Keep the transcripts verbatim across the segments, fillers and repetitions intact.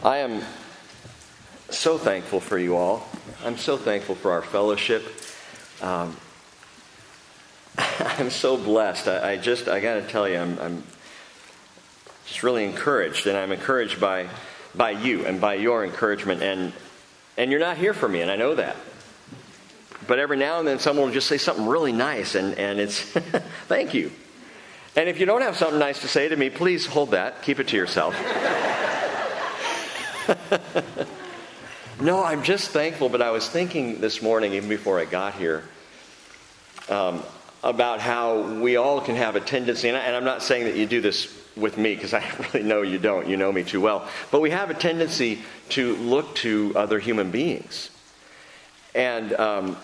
I am so thankful for you all. I'm so thankful for our fellowship. Um, I'm so blessed. I, I just, I got to tell you, I'm, I'm just really encouraged, and I'm encouraged by by you and by your encouragement. And and you're not here for me, and I know that. But every now and then, someone will just say something really nice, and and it's thank you. And if you don't have something nice to say to me, please hold that. Keep it to yourself. No, I'm just thankful, but I was thinking this morning, even before I got here, um, about how we all can have a tendency, and, I, and I'm not saying that you do this with me, because I really know you don't. You know me too well. But we have a tendency to look to other human beings. And um,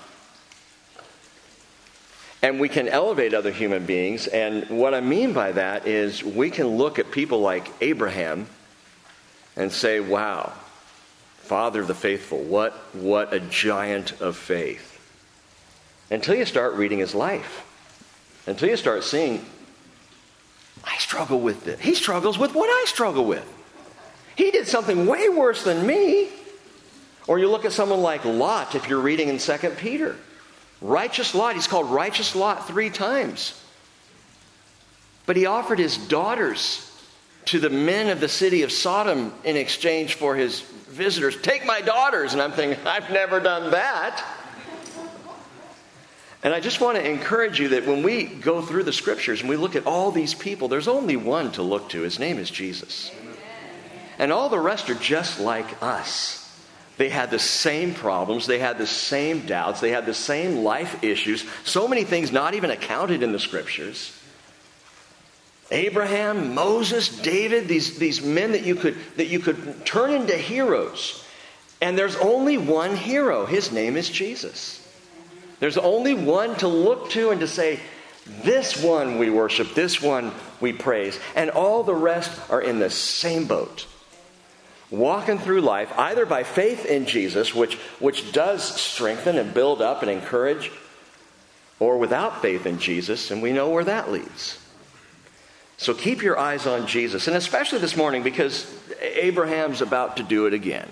and we can elevate other human beings. And what I mean by that is we can look at people like Abraham and say, wow, father of the faithful, what, what a giant of faith. Until you start reading his life. Until you start seeing, I struggle with this. He struggles with what I struggle with. He did something way worse than me. Or you look at someone like Lot, if you're reading in Second Peter. Righteous Lot, he's called Righteous Lot three times. But he offered his daughters to the men of the city of Sodom in exchange for his visitors. Take my daughters. And I'm thinking, I've never done that. And I just want to encourage you that when we go through the scriptures and we look at all these people, there's only one to look to. His name is Jesus. And all the rest are just like us. They had the same problems. They had the same doubts. They had the same life issues. So many things not even accounted in the scriptures. Abraham, Moses, David, these, these men that you could that you could turn into heroes. And there's only one hero. His name is Jesus. There's only one to look to and to say, this one we worship, this one we praise. And all the rest are in the same boat. Walking through life, either by faith in Jesus, which, which does strengthen and build up and encourage, or without faith in Jesus, and we know where that leads. So keep your eyes on Jesus, and especially this morning, because Abraham's about to do it again.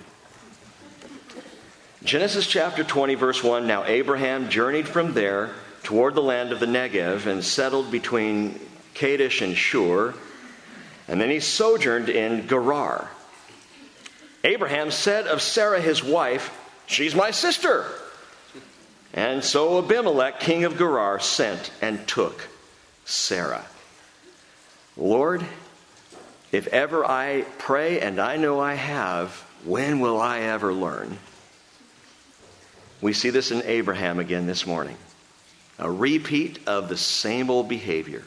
Genesis chapter twenty, verse one, now Abraham journeyed from there toward the land of the Negev and settled between Kadesh and Shur, and then he sojourned in Gerar. Abraham said of Sarah his wife, she's my sister. And so Abimelech, king of Gerar, sent and took Sarah. Lord, if ever I pray, and I know I have, when will I ever learn? We see this in Abraham again this morning. A repeat of the same old behavior.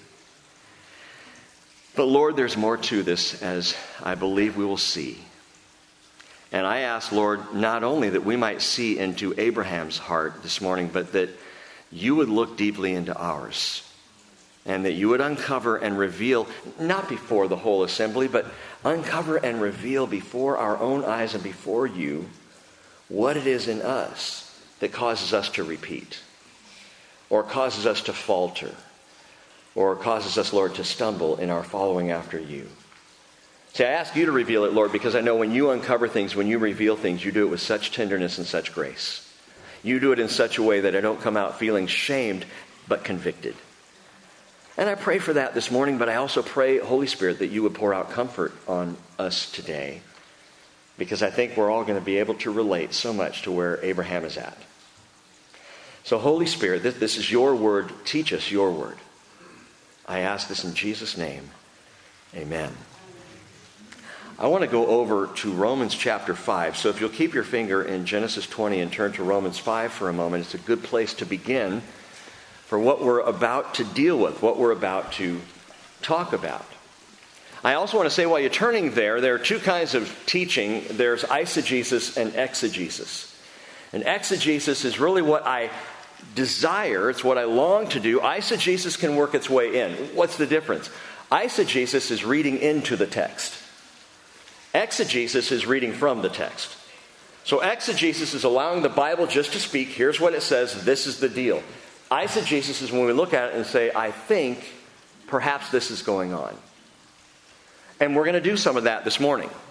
But Lord, there's more to this, as I believe we will see. And I ask, Lord, not only that we might see into Abraham's heart this morning, but that you would look deeply into ours. And that you would uncover and reveal, not before the whole assembly, but uncover and reveal before our own eyes and before you what it is in us that causes us to repeat, or causes us to falter, or causes us, Lord, to stumble in our following after you. See, I ask you to reveal it, Lord, because I know when you uncover things, when you reveal things, you do it with such tenderness and such grace. You do it in such a way that I don't come out feeling shamed, but convicted. And I pray for that this morning, but I also pray, Holy Spirit, that you would pour out comfort on us today, because I think we're all going to be able to relate so much to where Abraham is at. So, Holy Spirit, this, this is your word. Teach us your word. I ask this in Jesus' name. Amen. I want to go over to Romans chapter five. So if you'll keep your finger in Genesis twenty and turn to Romans five for a moment, it's a good place to begin for what we're about to deal with, what we're about to talk about. I also want to say, while you're turning there, there are two kinds of teaching. There's eisegesis and exegesis. And exegesis is really what I desire. It's what I long to do. Eisegesis can work its way in. What's the difference? Eisegesis is reading into the text. Exegesis is reading from the text. So exegesis is allowing the Bible just to speak. Here's what it says. This is the deal. Eisegesis is when we look at it and say, I think perhaps this is going on. And we're going to do some of that this morning.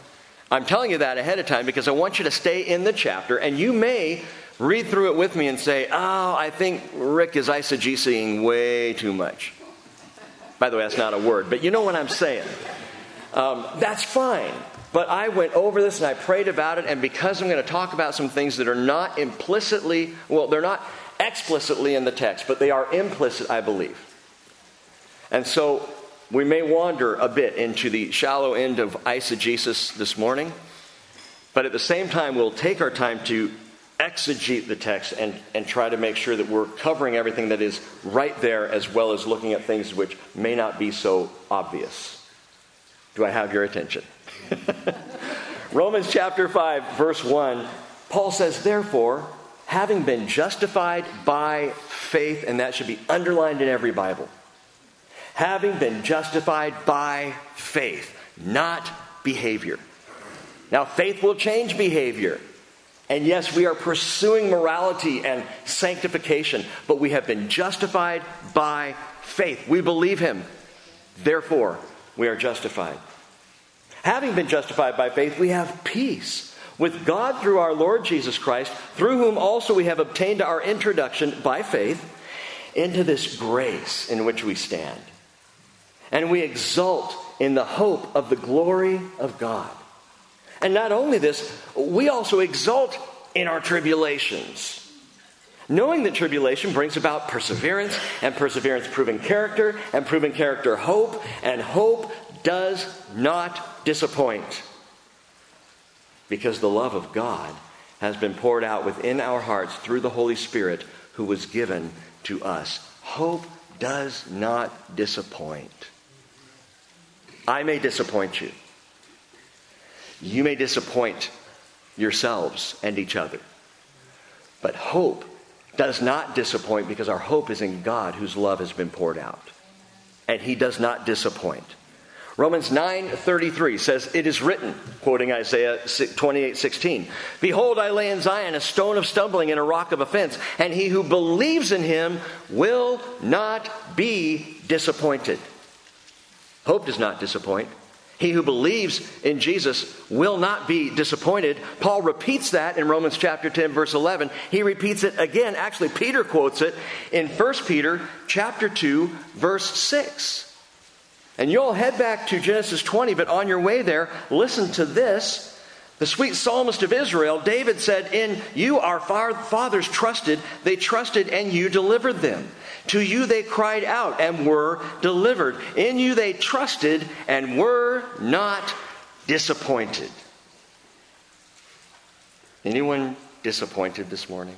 I'm telling you that ahead of time because I want you to stay in the chapter, and you may read through it with me and say, oh, I think Rick is eisegesis-ing way too much. By the way, that's not a word, but you know what I'm saying. Um, that's fine. But I went over this and I prayed about it, and because I'm going to talk about some things that are not implicitly, well, they're not explicitly in the text, but they are implicit, I believe. And so we may wander a bit into the shallow end of eisegesis this morning, but at the same time, we'll take our time to exegete the text and, and try to make sure that we're covering everything that is right there, as well as looking at things which may not be so obvious. Do I have your attention? Romans chapter five, verse one, Paul says, therefore, having been justified by faith, and that should be underlined in every Bible. Having been justified by faith, not behavior. Now, faith will change behavior. And yes, we are pursuing morality and sanctification, but we have been justified by faith. We believe him. Therefore, we are justified. Having been justified by faith, we have peace with God through our Lord Jesus Christ, through whom also we have obtained our introduction by faith into this grace in which we stand. And we exult in the hope of the glory of God. And not only this, we also exult in our tribulations, knowing that tribulation brings about perseverance, and perseverance proving character, and proving character hope, and hope does not disappoint, because the love of God has been poured out within our hearts through the Holy Spirit who was given to us. Hope does not disappoint. I may disappoint you. You may disappoint yourselves and each other. But hope does not disappoint, because our hope is in God, whose love has been poured out. And he does not disappoint. Romans nine thirty-three says, it is written, quoting Isaiah twenty-eight sixteen, behold, I lay in Zion a stone of stumbling and a rock of offense, and he who believes in him will not be disappointed. Hope does not disappoint. He who believes in Jesus will not be disappointed. Paul repeats that in Romans chapter ten, verse eleven. He repeats it again. Actually, Peter quotes it in First Peter chapter two, verse six. And you'll head back to Genesis twenty, but on your way there, listen to this. The sweet psalmist of Israel, David said, in you our fathers trusted, they trusted and you delivered them. To you they cried out and were delivered. In you they trusted and were not disappointed. Anyone disappointed this morning?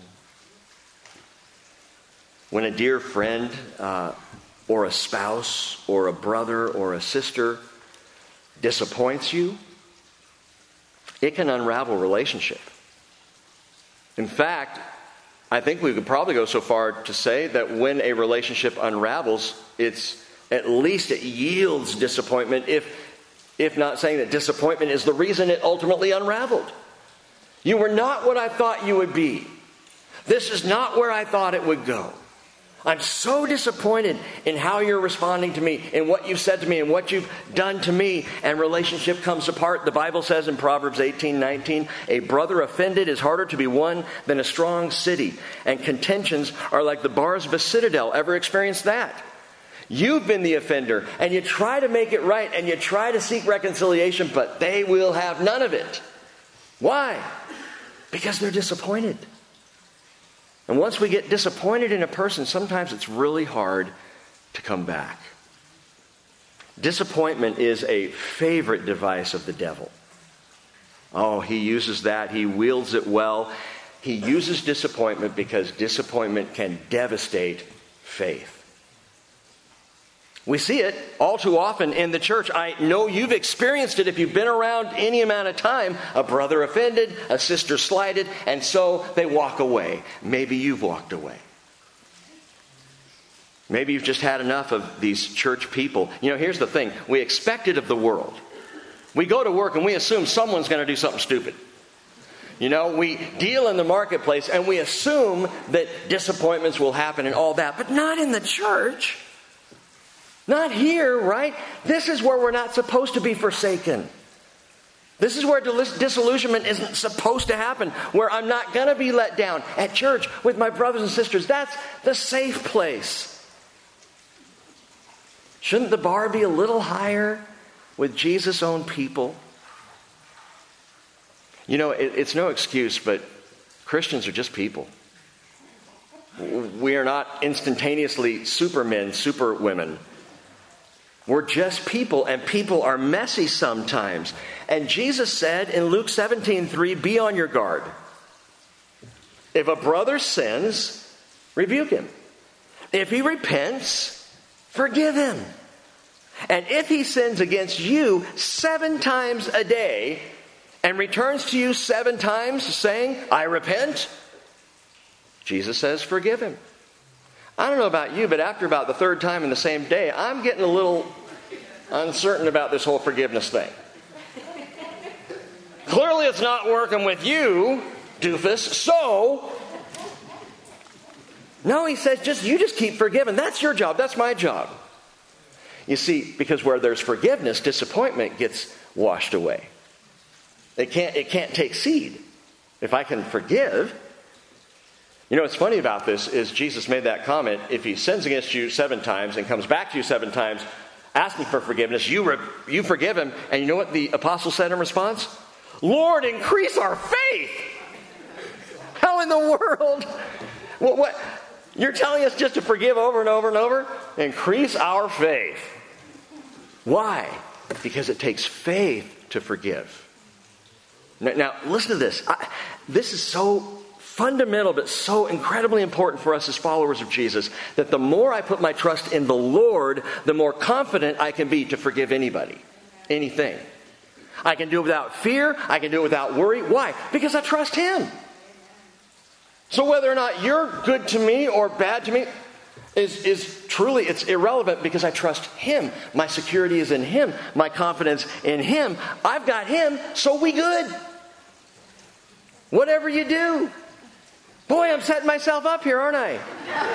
When a dear friend uh, or a spouse or a brother or a sister disappoints you, it can unravel relationship. In fact, I think we could probably go so far to say that when a relationship unravels, it's at least it yields disappointment, if, if not saying that disappointment is the reason it ultimately unraveled. You were not what I thought you would be. This is not where I thought it would go. I'm so disappointed in how you're responding to me, in what you've said to me, and what you've done to me, and relationship comes apart. The Bible says in Proverbs eighteen nineteen, a brother offended is harder to be won than a strong city, and contentions are like the bars of a citadel. Ever experienced that? You've been the offender, and you try to make it right, and you try to seek reconciliation, but they will have none of it. Why? Because they're disappointed. And once we get disappointed in a person, sometimes it's really hard to come back. Disappointment is a favorite device of the devil. Oh, he uses that. He wields it well. He uses disappointment because disappointment can devastate faith. We see it all too often in the church. I know you've experienced it if you've been around any amount of time. A brother offended, a sister slighted, and so they walk away. Maybe you've walked away. Maybe you've just had enough of these church people. You know, here's the thing. We expect it of the world. We go to work and we assume someone's going to do something stupid. You know, we deal in the marketplace and we assume that disappointments will happen and all that, but not in the church. Not here, right? This is where we're not supposed to be forsaken. This is where disillusionment isn't supposed to happen, where I'm not going to be let down. At church with my brothers and sisters, that's the safe place. Shouldn't the bar be a little higher with Jesus' own people? You know, it, it's no excuse, but Christians are just people. We are not instantaneously supermen, superwomen. We're just people, and people are messy sometimes. And Jesus said in Luke seventeen three, be on your guard. If a brother sins, rebuke him. If he repents, forgive him. And if he sins against you seven times a day and returns to you seven times saying, I repent, Jesus says, forgive him. I don't know about you, but after about the third time in the same day, I'm getting a little uncertain about this whole forgiveness thing. Clearly it's not working with you, doofus, so... No, he says, just you just keep forgiving. That's your job. That's my job. You see, because where there's forgiveness, disappointment gets washed away. It can't, it can't take seed. If I can forgive... You know what's funny about this is Jesus made that comment, if he sins against you seven times and comes back to you seven times asking for forgiveness, you, re- you forgive him. And you know what the apostle said in response? Lord, increase our faith. How in the world? What, what? You're telling us just to forgive over and over and over? Increase our faith. Why? Because it takes faith to forgive. Now, now listen to this. I, this is so fundamental, but so incredibly important for us as followers of Jesus, that the more I put my trust in the Lord, the more confident I can be to forgive anybody, anything. I can do it without fear. I can do it without worry. Why? Because I trust Him. So whether or not you're good to me or bad to me is, is truly, it's irrelevant because I trust Him. My security is in Him. My confidence in Him. I've got Him, so we good. Whatever you do. Boy, I'm setting myself up here, aren't I?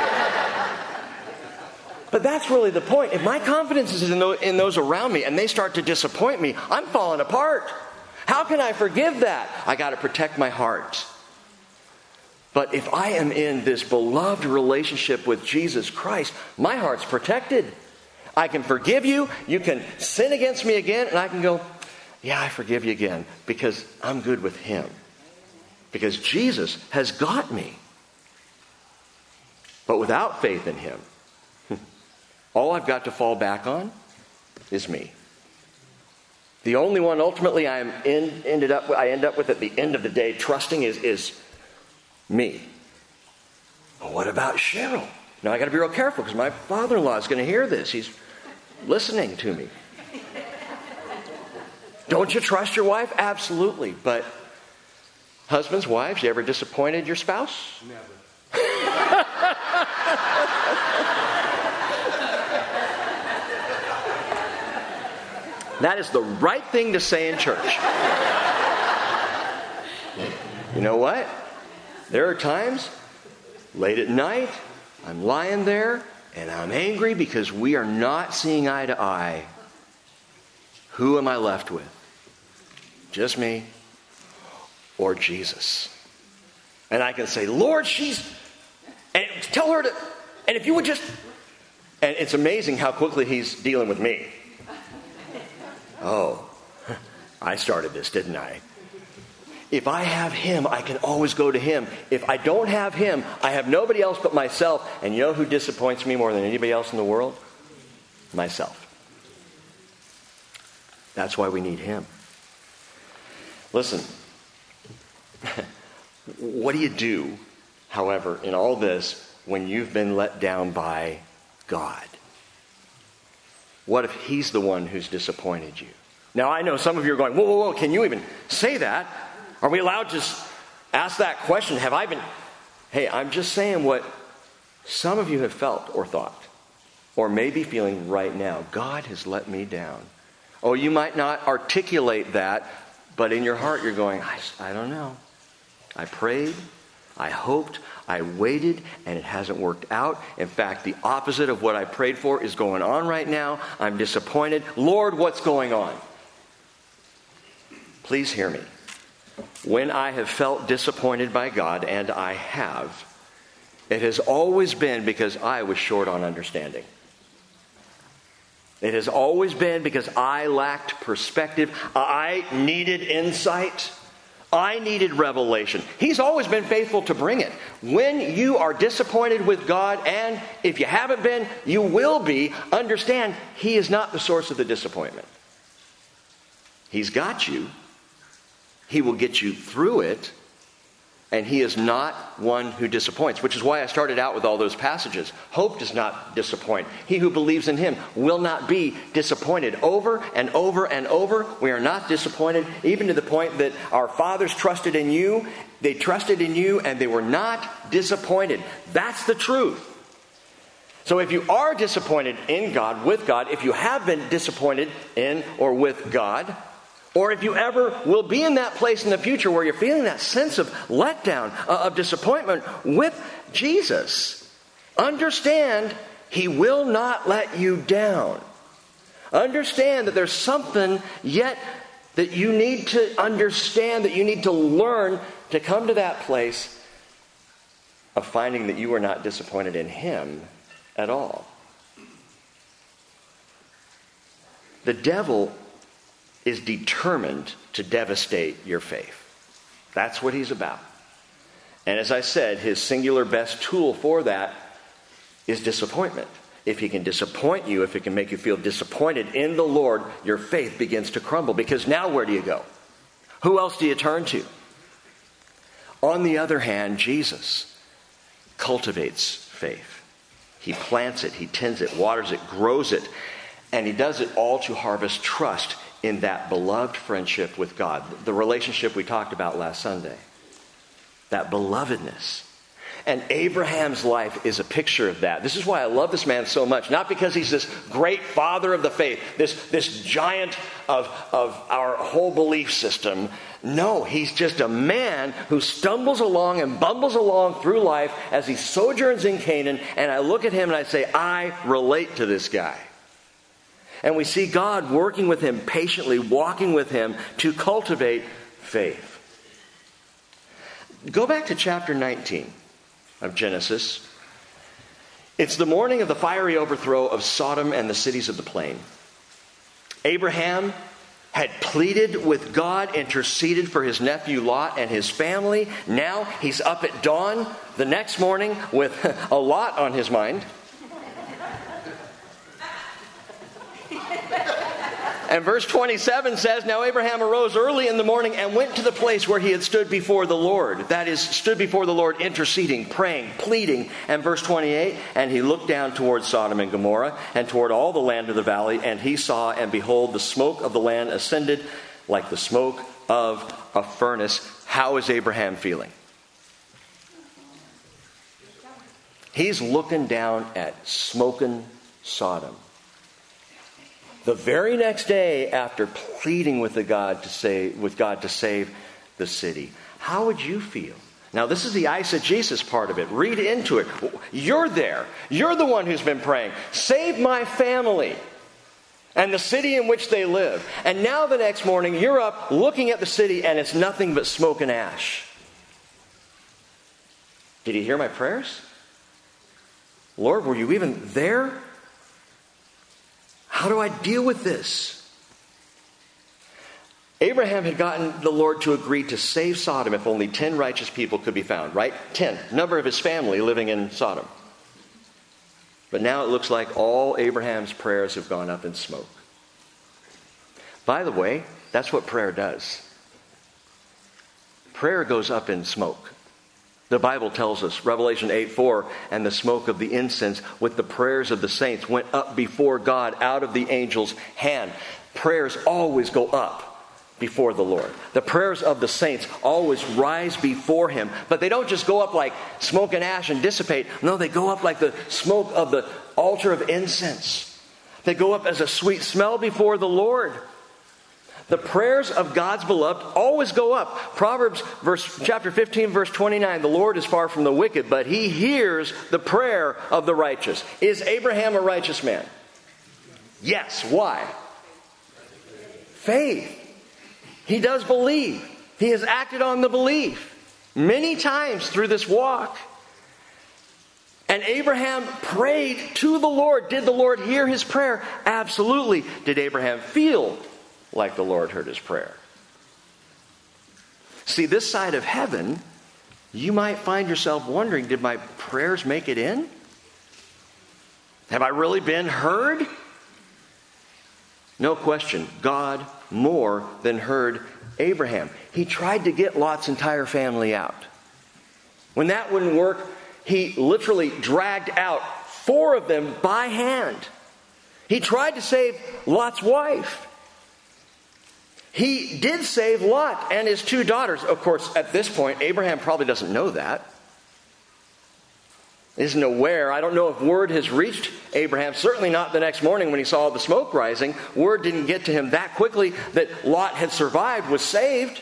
But that's really the point. If my confidence is in those, in those around me and they start to disappoint me, I'm falling apart. How can I forgive that? I got to protect my heart. But if I am in this beloved relationship with Jesus Christ, my heart's protected. I can forgive you. You can sin against me again, and I can go, yeah, I forgive you again because I'm good with Him. Because Jesus has got me. But without faith in Him, all I've got to fall back on is me. The only one ultimately I'm in, ended up, I end up with at the end of the day trusting is, is me. But what about Cheryl? Now I got to be real careful because my father-in-law is going to hear this. He's listening to me. Don't you trust your wife? Absolutely. But husbands, wives, you ever disappointed your spouse? Never. That is the right thing to say in church. You know what? There are times, late at night, I'm lying there, and I'm angry because we are not seeing eye to eye. Who am I left with? Just me or Jesus? And I can say, Lord, she's... And tell her to... And if you would just... And it's amazing how quickly He's dealing with me. Oh, I started this, didn't I? If I have Him, I can always go to Him. If I don't have Him, I have nobody else but myself. And you know who disappoints me more than anybody else in the world? Myself. That's why we need Him. Listen, what do you do, however, in all this when you've been let down by God? What if He's the one who's disappointed you? Now, I know some of you are going, whoa, whoa, whoa, can you even say that? Are we allowed to ask that question? Have I been... Hey, I'm just saying what some of you have felt or thought, or may be feeling right now. God has let me down. Oh, you might not articulate that, but in your heart you're going, I, I don't know. I prayed, I hoped, I waited, and it hasn't worked out. In fact, the opposite of what I prayed for is going on right now. I'm disappointed. Lord, what's going on? Please hear me. When I have felt disappointed by God, and I have, it has always been because I was short on understanding. It has always been because I lacked perspective. I needed insight. I needed revelation. He's always been faithful to bring it. When you are disappointed with God, and if you haven't been, you will be, understand He is not the source of the disappointment. He's got you. He will get you through it. And He is not one who disappoints, which is why I started out with all those passages. Hope does not disappoint. He who believes in Him will not be disappointed. Over and over and over, we are not disappointed, even to the point that our fathers trusted in you. They trusted in you and they were not disappointed. That's the truth. So if you are disappointed in God, with God, if you have been disappointed in or with God, or if you ever will be in that place in the future where you're feeling that sense of letdown, uh, of disappointment with Jesus, understand He will not let you down. Understand that there's something yet that you need to understand, that you need to learn to come to that place of finding that you are not disappointed in Him at all. The devil is determined to devastate your faith. That's what he's about. And as I said, his singular best tool for that is disappointment. If he can disappoint you, if it can make you feel disappointed in the Lord, your faith begins to crumble. Because now where do you go? Who else do you turn to? On the other hand, Jesus cultivates faith. He plants it, He tends it, waters it, grows it, and He does it all to harvest trust in that beloved friendship with God, the relationship we talked about last Sunday, that belovedness. And Abraham's life is a picture of that. This is why I love this man so much. Not because he's this great father of the faith, this, this giant of, of our whole belief system. No, he's just a man who stumbles along and bumbles along through life as he sojourns in Canaan. And I look at him and I say, I relate to this guy. And we see God working with him patiently, walking with him to cultivate faith. Go back to chapter nineteen of Genesis. It's the morning of the fiery overthrow of Sodom and the cities of the plain. Abraham had pleaded with God, interceded for his nephew Lot and his family. Now he's up at dawn the next morning with a lot on his mind. And verse twenty-seven says, now Abraham arose early in the morning and went to the place where he had stood before the Lord. That is, stood before the Lord interceding, praying, pleading. And verse twenty-eight, and he looked down toward Sodom and Gomorrah and toward all the land of the valley. And he saw, and behold, the smoke of the land ascended like the smoke of a furnace. How is Abraham feeling? He's looking down at smoking Sodom. The very next day after pleading with the God to save, with God to save the city. How would you feel? Now this is the eisegesis part of it. Read into it. You're there. You're the one who's been praying. Save my family and the city in which they live. And now the next morning you're up looking at the city and it's nothing but smoke and ash. Did He hear my prayers? Lord, were you even there? How do I deal with this? Abraham had gotten the Lord to agree to save Sodom if only ten righteous people could be found, right? Ten. Number of his family living in Sodom. But now it looks like all Abraham's prayers have gone up in smoke. By the way, that's what prayer does. Prayer goes up in smoke. The Bible tells us, Revelation eight four, and the smoke of the incense with the prayers of the saints went up before God out of the angel's hand. Prayers always go up before the Lord. The prayers of the saints always rise before Him. But they don't just go up like smoke and ash and dissipate. No, they go up like the smoke of the altar of incense. They go up as a sweet smell before the Lord. The prayers of God's beloved always go up. Proverbs verse, chapter fifteen, verse twenty-nine, the Lord is far from the wicked, but He hears the prayer of the righteous. Is Abraham a righteous man? Yes. Why? Faith. He does believe. He has acted on the belief many times through this walk. And Abraham prayed to the Lord. Did the Lord hear his prayer? Absolutely. Did Abraham feel like the Lord heard his prayer? See, this side of heaven, you might find yourself wondering, did my prayers make it in? Have I really been heard? No question, God more than heard Abraham. He tried to get Lot's entire family out. When that wouldn't work, he literally dragged out four of them by hand. He tried to save Lot's wife. He did save Lot and his two daughters. Of course, at this point, Abraham probably doesn't know that. Isn't aware. I don't know if word has reached Abraham. Certainly not the next morning when he saw the smoke rising. Word didn't get to him that quickly that Lot had survived, was saved.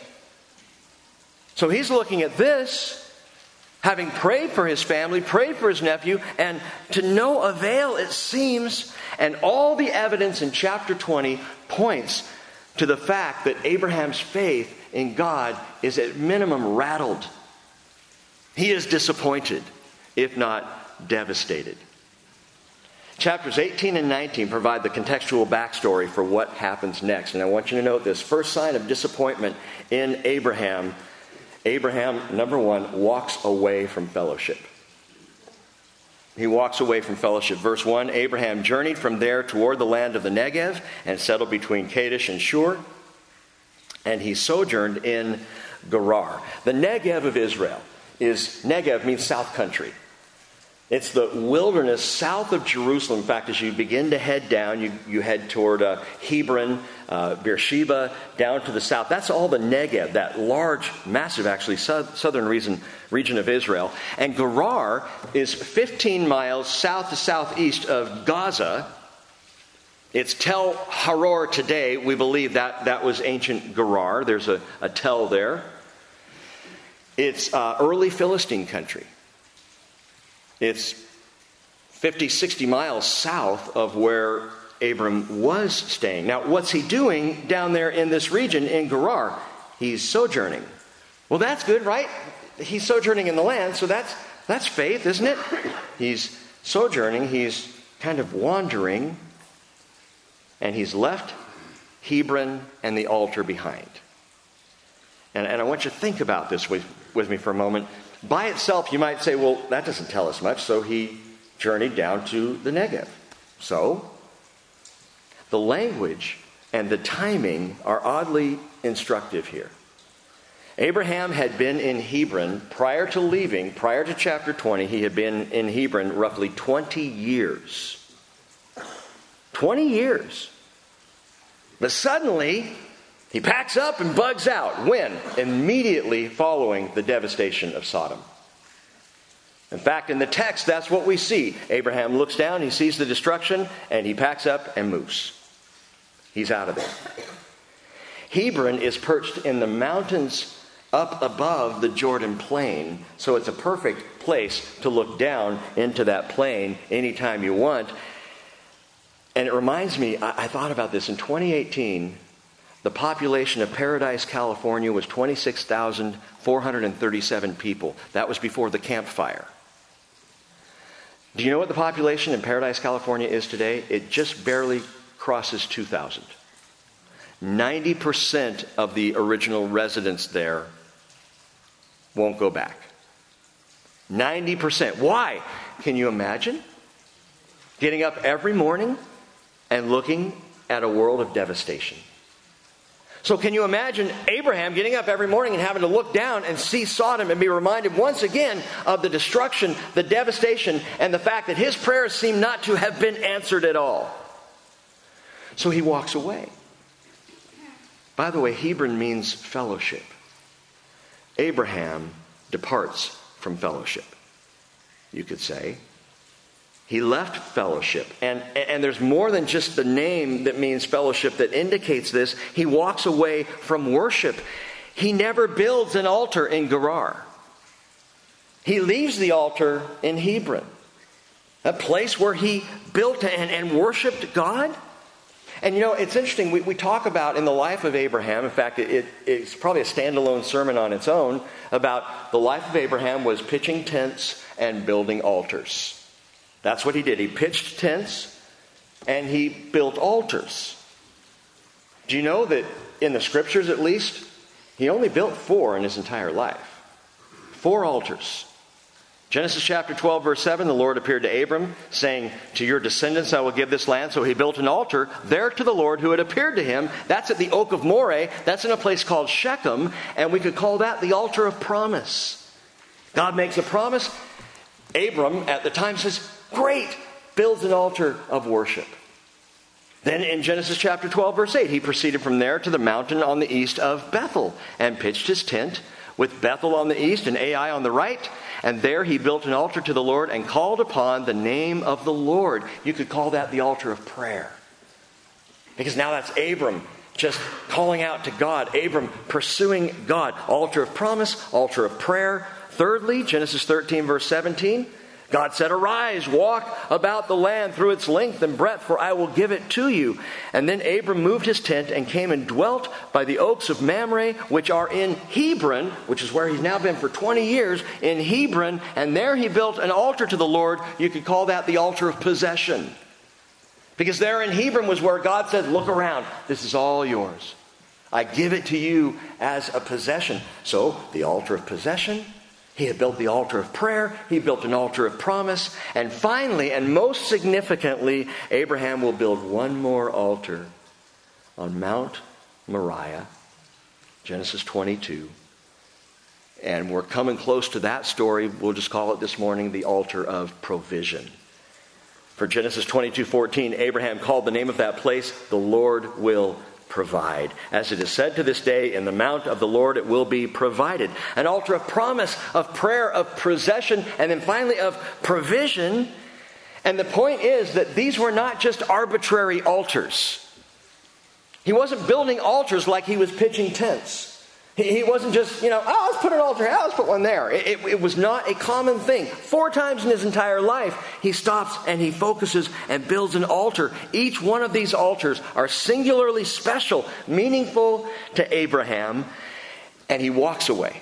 So he's looking at this, having prayed for his family, prayed for his nephew, and to no avail, it seems. And all the evidence in chapter twenty points to the fact that Abraham's faith in God is at minimum rattled. He is disappointed, if not devastated. Chapters eighteen and nineteen provide the contextual backstory for what happens next. And I want you to note this. First sign of disappointment in Abraham. Abraham, number one, walks away from fellowship. He walks away from fellowship. Verse one, Abraham journeyed from there toward the land of the Negev and settled between Kadesh and Shur. And he sojourned in Gerar. The Negev of Israel is, Negev means south country. It's the wilderness south of Jerusalem. In fact, as you begin to head down, you, you head toward uh, Hebron, uh, Beersheba, down to the south. That's all the Negev, that large, massive, actually, su- southern region, region of Israel. And Gerar is fifteen miles south to southeast of Gaza. It's Tel Haror today. We believe that that was ancient Gerar. There's a, a Tel there. It's uh, early Philistine country. It's fifty, sixty miles south of where Abram was staying. Now, what's he doing down there in this region in Gerar? He's sojourning. Well, that's good, right? He's sojourning in the land, so that's that's faith, isn't it? He's sojourning, he's kind of wandering, and he's left Hebron and the altar behind. And, and I want you to think about this with, with me for a moment. By itself, you might say, well, that doesn't tell us much. So he journeyed down to the Negev. So the language and the timing are oddly instructive here. Abraham had been in Hebron prior to leaving, prior to chapter twenty. He had been in Hebron roughly twenty years. twenty years. But suddenly, he packs up and bugs out. When? Immediately following the devastation of Sodom. In fact, in the text, that's what we see. Abraham looks down, he sees the destruction, and he packs up and moves. He's out of there. Hebron is perched in the mountains up above the Jordan plain, so it's a perfect place to look down into that plain anytime you want. And it reminds me, I, I thought about this in twenty eighteen. The population of Paradise, California was twenty-six thousand four hundred thirty-seven people. That was before the Camp Fire. Do you know what the population in Paradise, California is today? It just barely crosses two thousand. ninety percent of the original residents there won't go back. ninety percent. Why? Can you imagine? Getting up every morning and looking at a world of devastation. So can you imagine Abraham getting up every morning and having to look down and see Sodom and be reminded once again of the destruction, the devastation, and the fact that his prayers seem not to have been answered at all? So he walks away. By the way, Hebron means fellowship. Abraham departs from fellowship, you could say. He left fellowship. And, and there's more than just the name that means fellowship that indicates this. He walks away from worship. He never builds an altar in Gerar. He leaves the altar in Hebron, a place where he built and, and worshiped God. And you know, it's interesting, we, we talk about in the life of Abraham, in fact, it, it, it's probably a standalone sermon on its own, about the life of Abraham was pitching tents and building altars. That's what he did. He pitched tents and he built altars. Do you know that in the scriptures at least, he only built four in his entire life? Four altars. Genesis chapter twelve, verse seven, the Lord appeared to Abram, saying, to your descendants I will give this land. So he built an altar there to the Lord who had appeared to him. That's at the Oak of Moreh. That's in a place called Shechem. And we could call that the altar of promise. God makes a promise. Abram at the time says, great, builds an altar of worship. Then in Genesis chapter twelve, verse eight, he proceeded from there to the mountain on the east of Bethel and pitched his tent with Bethel on the east and Ai on the right. And there he built an altar to the Lord and called upon the name of the Lord. You could call that the altar of prayer. Because now that's Abram just calling out to God. Abram pursuing God. Altar of promise, altar of prayer. Thirdly, Genesis thirteen, verse seventeen. God said, arise, walk about the land through its length and breadth, for I will give it to you. And then Abram moved his tent and came and dwelt by the oaks of Mamre, which are in Hebron, which is where he's now been for twenty years, in Hebron. And there he built an altar to the Lord. You could call that the altar of possession. Because there in Hebron was where God said, look around, this is all yours. I give it to you as a possession. So the altar of possession. He had built the altar of prayer. He built an altar of promise. And finally, and most significantly, Abraham will build one more altar on Mount Moriah, Genesis twenty-two. And we're coming close to that story. We'll just call it this morning the altar of provision. For Genesis twenty-two fourteen, Abraham called the name of that place, the Lord will provide. As it is said to this day, in the mount of the Lord it will be provided. An altar of promise, of prayer, of possession, and then finally of provision. And the point is that these were not just arbitrary altars. He wasn't building altars like he was pitching tents. He wasn't just, you know, oh, let's put an altar, oh, let's put one there. It, it, it was not a common thing. Four times in his entire life, he stops and he focuses and builds an altar. Each one of these altars are singularly special, meaningful to Abraham, and he walks away.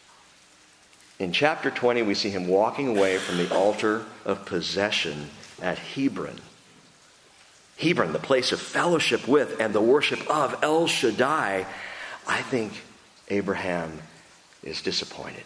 In chapter twenty, we see him walking away from the altar of possession at Hebron. Hebron, the place of fellowship with and the worship of El Shaddai. I think Abraham is disappointed.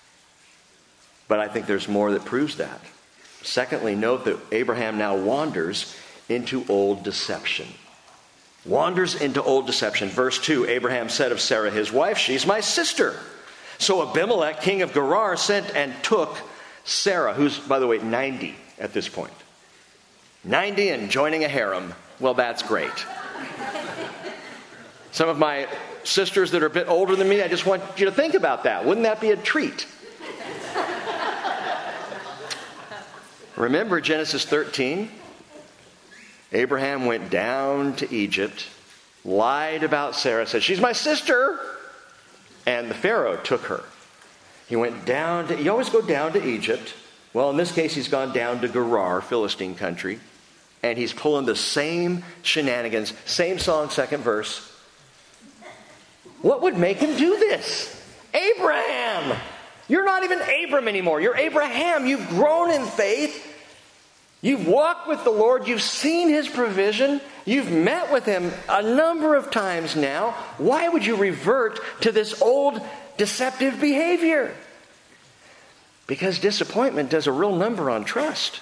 But I think there's more that proves that. Secondly, note that Abraham now wanders into old deception. Wanders into old deception. Verse two, Abraham said of Sarah his wife, she's my sister. So Abimelech, king of Gerar, sent and took Sarah, who's, by the way, ninety at this point. ninety and joining a harem. Well, that's great. Some of my sisters that are a bit older than me, I just want you to think about that. Wouldn't that be a treat? Remember Genesis thirteen? Abraham went down to Egypt, lied about Sarah, said, she's my sister. And the Pharaoh took her. He went down to, you always go down to Egypt. Well, in this case, he's gone down to Gerar, Philistine country. And he's pulling the same shenanigans, same song, second verse. What would make him do this? Abraham! You're not even Abram anymore. You're Abraham. You've grown in faith. You've walked with the Lord. You've seen his provision. You've met with him a number of times now. Why would you revert to this old deceptive behavior? Because disappointment does a real number on trust.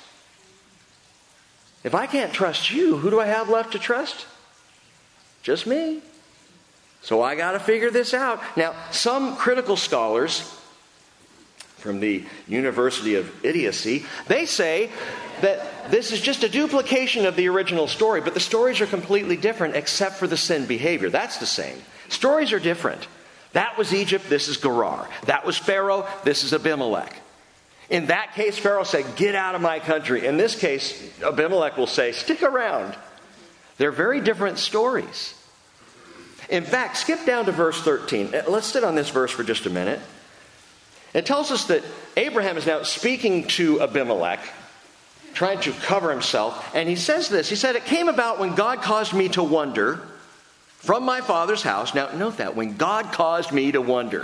If I can't trust you, who do I have left to trust? Just me. So I got to figure this out. Now, some critical scholars from the University of Idiocy, they say that this is just a duplication of the original story, but the stories are completely different except for the sin behavior. That's the same. Stories are different. That was Egypt, this is Gerar. That was Pharaoh, this is Abimelech. In that case, Pharaoh said, get out of my country. In this case, Abimelech will say, stick around. They're very different stories. In fact, skip down to verse thirteen. Let's sit on this verse for just a minute. It tells us that Abraham is now speaking to Abimelech, trying to cover himself. And he says this. He said, it came about when God caused me to wander from my father's house. Now, note that. When God caused me to wander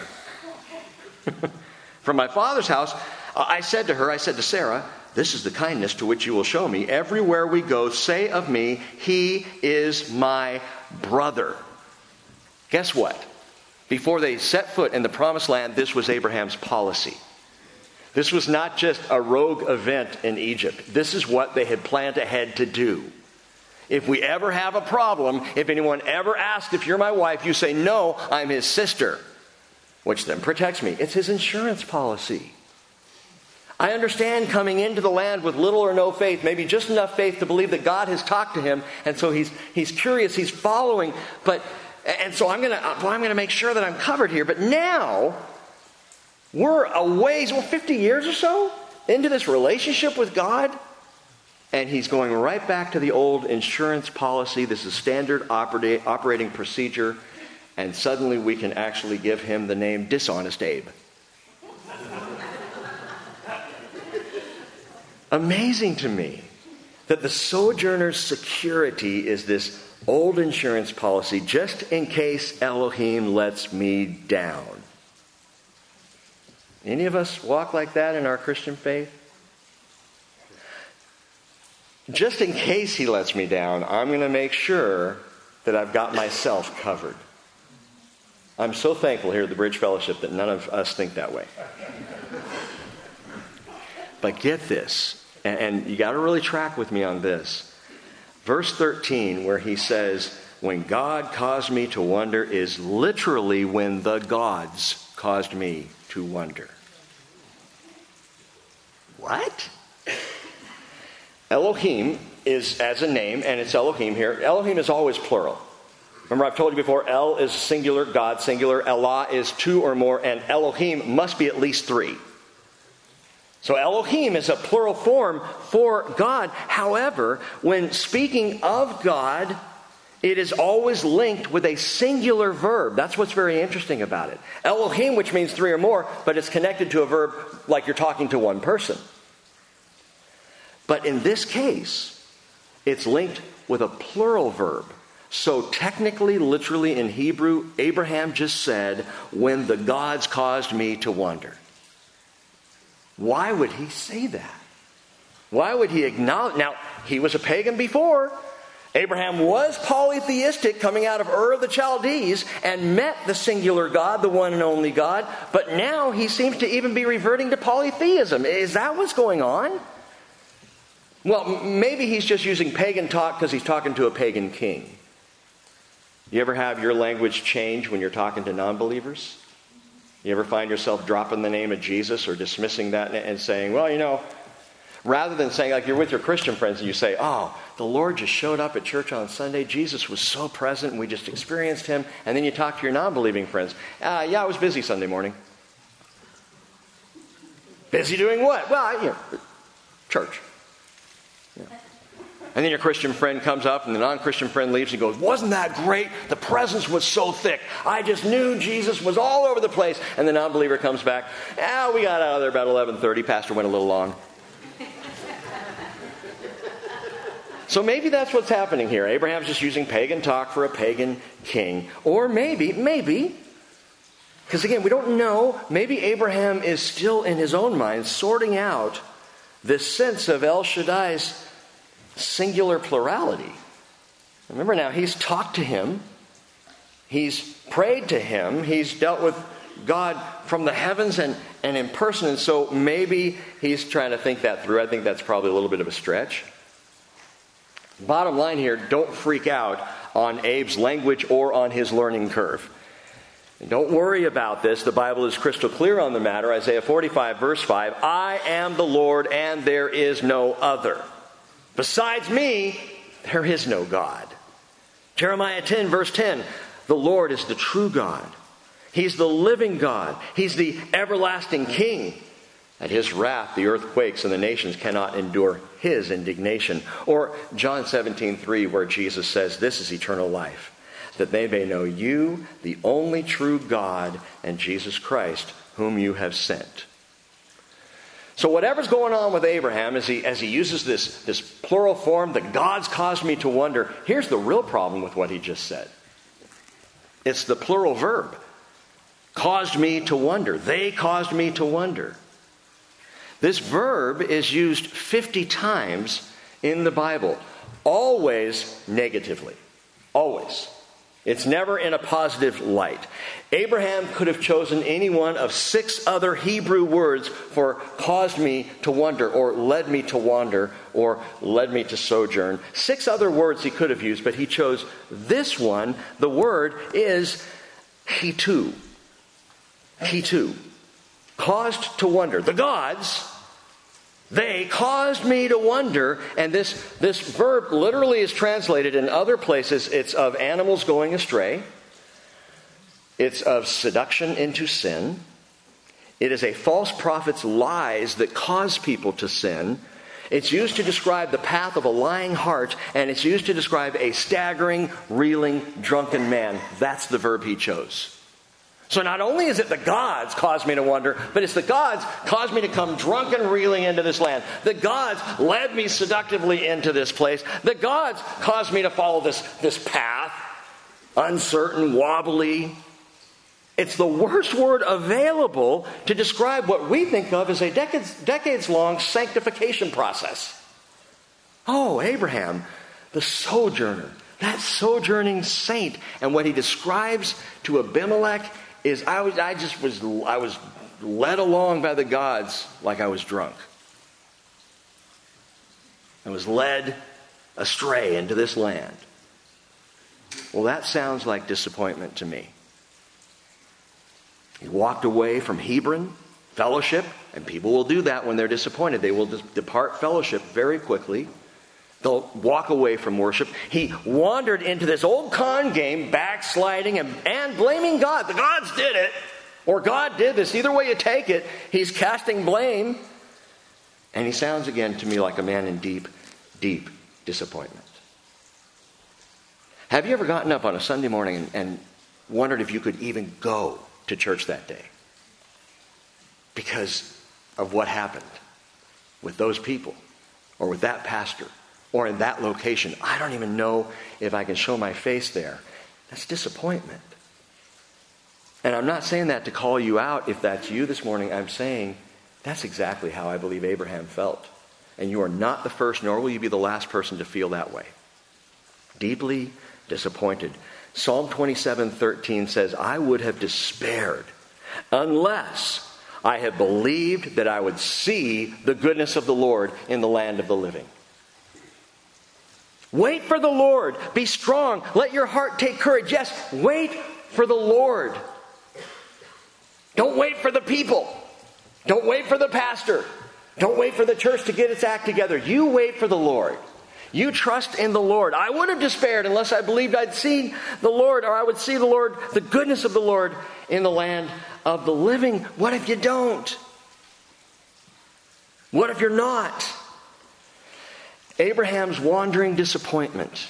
from my father's house, I said to her, I said to Sarah, this is the kindness to which you will show me. Everywhere we go, say of me, he is my brother. Guess what? Before they set foot in the promised land, this was Abraham's policy. This was not just a rogue event in Egypt. This is what they had planned ahead to do. If we ever have a problem, if anyone ever asks if you're my wife, you say, no, I'm his sister, which then protects me. It's his insurance policy. I understand coming into the land with little or no faith, maybe just enough faith to believe that God has talked to him, and so he's he's curious, he's following, but and so I'm gonna well, I'm gonna make sure that I'm covered here. But now we're a ways, well, fifty years or so into this relationship with God, and he's going right back to the old insurance policy. This is standard operating operating procedure, and suddenly we can actually give him the name Dishonest Abe. Amazing to me that the sojourner's security is this old insurance policy, just in case Elohim lets me down. Any of us walk like that in our Christian faith? Just in case he lets me down, I'm going to make sure that I've got myself covered. I'm so thankful here at the Bridge Fellowship that none of us think that way. But get this, and, and you got to really track with me on this. Verse thirteen, where he says, when God caused me to wonder, is literally when the gods caused me to wonder. What? Elohim is as a name, and it's Elohim here. Elohim is always plural. Remember, I've told you before, El is singular, God singular, Allah is two or more, and Elohim must be at least three. So Elohim is a plural form for God. However, when speaking of God, it is always linked with a singular verb. That's what's very interesting about it. Elohim, which means three or more, but it's connected to a verb like you're talking to one person. But in this case, it's linked with a plural verb. So technically, literally in Hebrew, Abraham just said, when the gods caused me to wonder. Why would he say that? Why would he acknowledge? Now, he was a pagan before. Abraham was polytheistic coming out of Ur of the Chaldees and met the singular God, the one and only God. But now he seems to even be reverting to polytheism. Is that what's going on? Well, maybe he's just using pagan talk because he's talking to a pagan king. You ever have your language change when you're talking to non-believers? You ever find yourself dropping the name of Jesus or dismissing that and saying, well, you know, rather than saying, like you're with your Christian friends and you say, oh, the Lord just showed up at church on Sunday. Jesus was so present and we just experienced him. And then you talk to your non-believing friends. Uh, yeah, I was busy Sunday morning. Busy doing what? Well, you know, church. Yeah. And then your Christian friend comes up and the non-Christian friend leaves and goes, wasn't that great? The presence was so thick. I just knew Jesus was all over the place. And the non-believer comes back. Ah, we got out of there about eleven thirty. Pastor went a little long. So maybe that's what's happening here. Abraham's just using pagan talk for a pagan king. Or maybe, maybe, because again, we don't know, maybe Abraham is still in his own mind sorting out this sense of El Shaddai's singular plurality. Remember now, he's talked to him. He's prayed to him. He's dealt with God from the heavens and, and in person. And so maybe he's trying to think that through. I think that's probably a little bit of a stretch. Bottom line here, don't freak out on Abe's language or on his learning curve. And don't worry about this. The Bible is crystal clear on the matter. Isaiah forty-five, verse five, I am the Lord and there is no other. Besides me, there is no God. Jeremiah ten, verse ten, the Lord is the true God. He's the living God. He's the everlasting King. At his wrath, the earth quakes and the nations cannot endure his indignation. Or John seventeen, three, where Jesus says, this is eternal life, that they may know you, the only true God, and Jesus Christ, whom you have sent. So whatever's going on with Abraham as he, as he uses this, this plural form, the gods caused me to wonder, here's the real problem with what he just said. It's the plural verb. Caused me to wonder. They caused me to wonder. This verb is used fifty times in the Bible. Always negatively. Always. It's never in a positive light. Abraham could have chosen any one of six other Hebrew words for caused me to wonder, or led me to wander, or led me to sojourn. Six other words he could have used, but he chose this one. The word is hitu. Hitu. Caused to wonder. The gods, they caused me to wonder, and this, this verb literally is translated in other places. It's of animals going astray. It's of seduction into sin. It is a false prophet's lies that cause people to sin. It's used to describe the path of a lying heart, and it's used to describe a staggering, reeling, drunken man. That's the verb he chose. So not only is it the gods caused me to wonder, but it's the gods caused me to come drunk and reeling into this land. The gods led me seductively into this place. The gods caused me to follow this, this path, uncertain, wobbly. It's the worst word available to describe what we think of as a decades, decades-long sanctification process. Oh, Abraham, the sojourner, that sojourning saint. And what he describes to Abimelech is I was I just was I was led along by the gods like I was drunk. I was led astray into this land. Well, that sounds like disappointment to me. He walked away from Hebron, fellowship, and people will do that when they're disappointed. They will depart fellowship very quickly. They'll walk away from worship. He wandered into this old con game, backsliding and, and blaming God. The gods did it, or God did this. Either way you take it, he's casting blame. And he sounds again to me like a man in deep, deep disappointment. Have you ever gotten up on a Sunday morning and, and wondered if you could even go to church that day because of what happened with those people or with that pastor or in that location? I don't even know if I can show my face there. That's disappointment. And I'm not saying that to call you out if that's you this morning. I'm saying that's exactly how I believe Abraham felt. And you are not the first, nor will you be the last person to feel that way. Deeply disappointed. Psalm twenty-seven thirteen says, I would have despaired unless I had believed that I would see the goodness of the Lord in the land of the living. Wait for the Lord. Be strong. Let your heart take courage. Yes, wait for the Lord. Don't wait for the people. Don't wait for the pastor. Don't wait for the church to get its act together. You wait for the Lord. You trust in the Lord. I would have despaired unless I believed I'd see the Lord, or I would see the Lord, the goodness of the Lord in the land of the living. What if you don't? What if you're not? Abraham's wandering disappointment.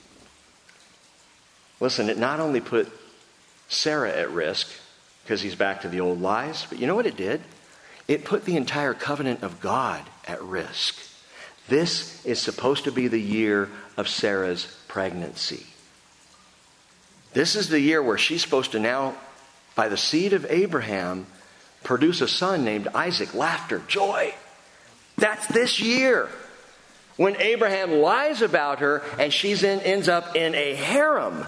Listen, it not only put Sarah at risk because he's back to the old lies, but you know what it did? It put the entire covenant of God at risk. This is supposed to be the year of Sarah's pregnancy. This is the year where she's supposed to now, by the seed of Abraham, produce a son named Isaac. Laughter, joy. That's this year. When Abraham lies about her and she ends up in a harem.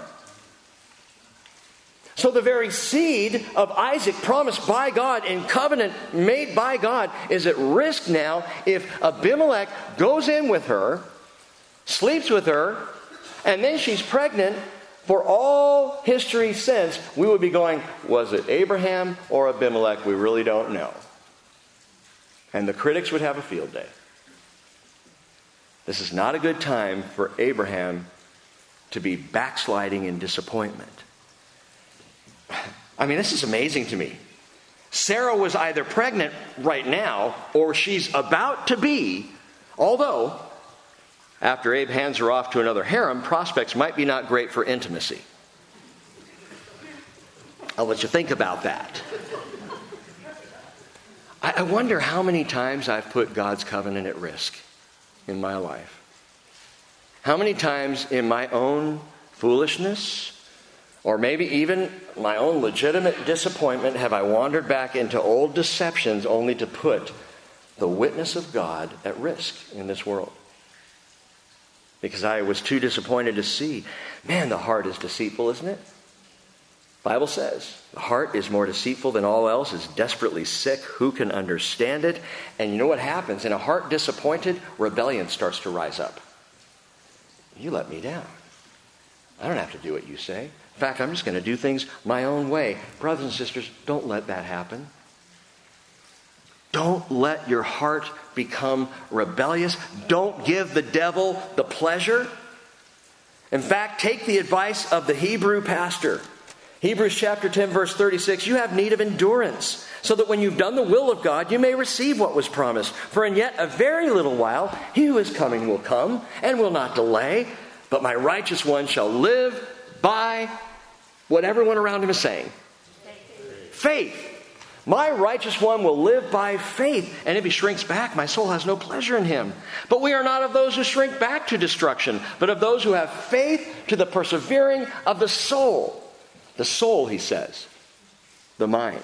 So the very seed of Isaac promised by God in covenant made by God is at risk now if Abimelech goes in with her, sleeps with her, and then she's pregnant. For all history since, we would be going, was it Abraham or Abimelech? We really don't know. And the critics would have a field day. This is not a good time for Abraham to be backsliding in disappointment. I mean, this is amazing to me. Sarah was either pregnant right now or she's about to be, although after Abe hands her off to another harem, prospects might be not great for intimacy. I'll let you think about that. I, I wonder how many times I've put God's covenant at risk in my life. How many times in my own foolishness, or maybe even my own legitimate disappointment, have I wandered back into old deceptions only to put the witness of God at risk in this world? Because I was too disappointed to see. Man, the heart is deceitful, isn't it? The Bible says the heart is more deceitful than all else, is desperately sick. Who can understand it? And you know what happens? In a heart disappointed, rebellion starts to rise up. You let me down. I don't have to do what you say. In fact, I'm just going to do things my own way. Brothers and sisters, don't let that happen. Don't let your heart become rebellious. Don't give the devil the pleasure. In fact, take the advice of the Hebrew pastor. Hebrews chapter ten, verse thirty-six, you have need of endurance, so that when you've done the will of God, you may receive what was promised. For in yet a very little while, he who is coming will come and will not delay, but my righteous one shall live by what everyone around him is saying. Faith. Faith. My righteous one will live by faith. And if he shrinks back, my soul has no pleasure in him. But we are not of those who shrink back to destruction, but of those who have faith to the persevering of the soul. The soul, he says. The mind.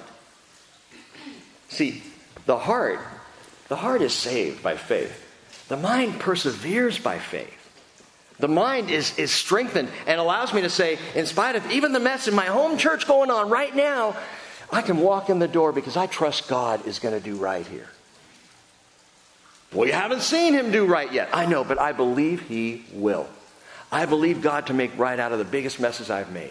See, the heart, the heart is saved by faith. The mind perseveres by faith. The mind is, is strengthened and allows me to say, in spite of even the mess in my home church going on right now, I can walk in the door because I trust God is going to do right here. Well, you haven't seen him do right yet. I know, but I believe he will. I believe God to make right out of the biggest messes I've made.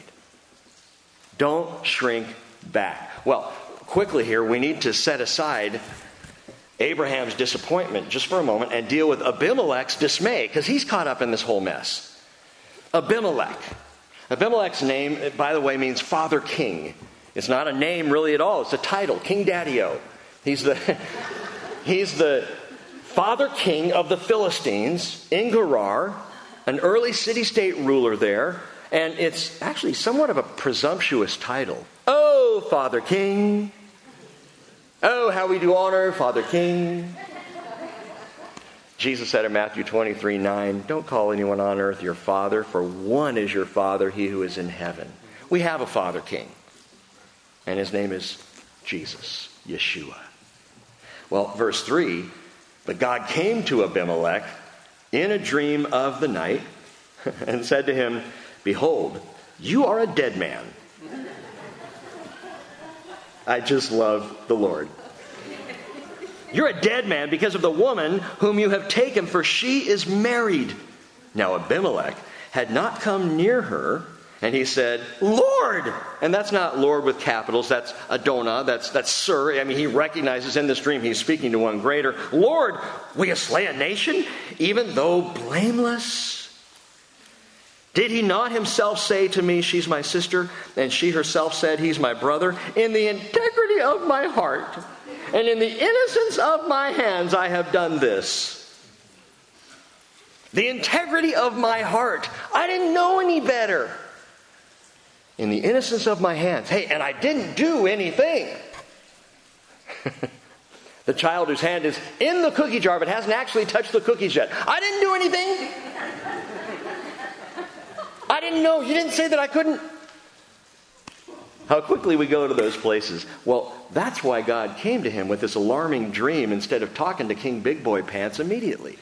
Don't shrink back. Well, quickly here, we need to set aside Abraham's disappointment just for a moment and deal with Abimelech's dismay, because he's caught up in this whole mess. Abimelech. Abimelech's name, by the way, means father king. It's not a name really at all. It's a title, King Daddy-O. He's the, he's the father king of the Philistines in Gerar, an early city-state ruler there. And it's actually somewhat of a presumptuous title. Oh, Father King. Oh, how we do honor Father King. Jesus said in Matthew twenty-three nine, don't call anyone on earth your father, for one is your Father, he who is in heaven. We have a Father King. And his name is Jesus, Yeshua. Well, verse three, but God came to Abimelech in a dream of the night and said to him, behold, you are a dead man. I just love the Lord. You're a dead man because of the woman whom you have taken, for she is married. Now Abimelech had not come near her, and he said, Lord! And that's not Lord with capitals, that's Adonai, that's, that's Sir. I mean, he recognizes in this dream he's speaking to one greater. Lord, will you slay a nation, even though blameless? Did he not himself say to me, she's my sister, and she herself said, he's my brother? In the integrity of my heart, and in the innocence of my hands, I have done this. The integrity of my heart. I didn't know any better. In the innocence of my hands. Hey, and I didn't do anything. The child whose hand is in the cookie jar but hasn't actually touched the cookies yet. I didn't do anything. I didn't know. You didn't say that I couldn't. How quickly we go to those places. Well, that's why God came to him with this alarming dream instead of talking to King Big Boy Pants immediately.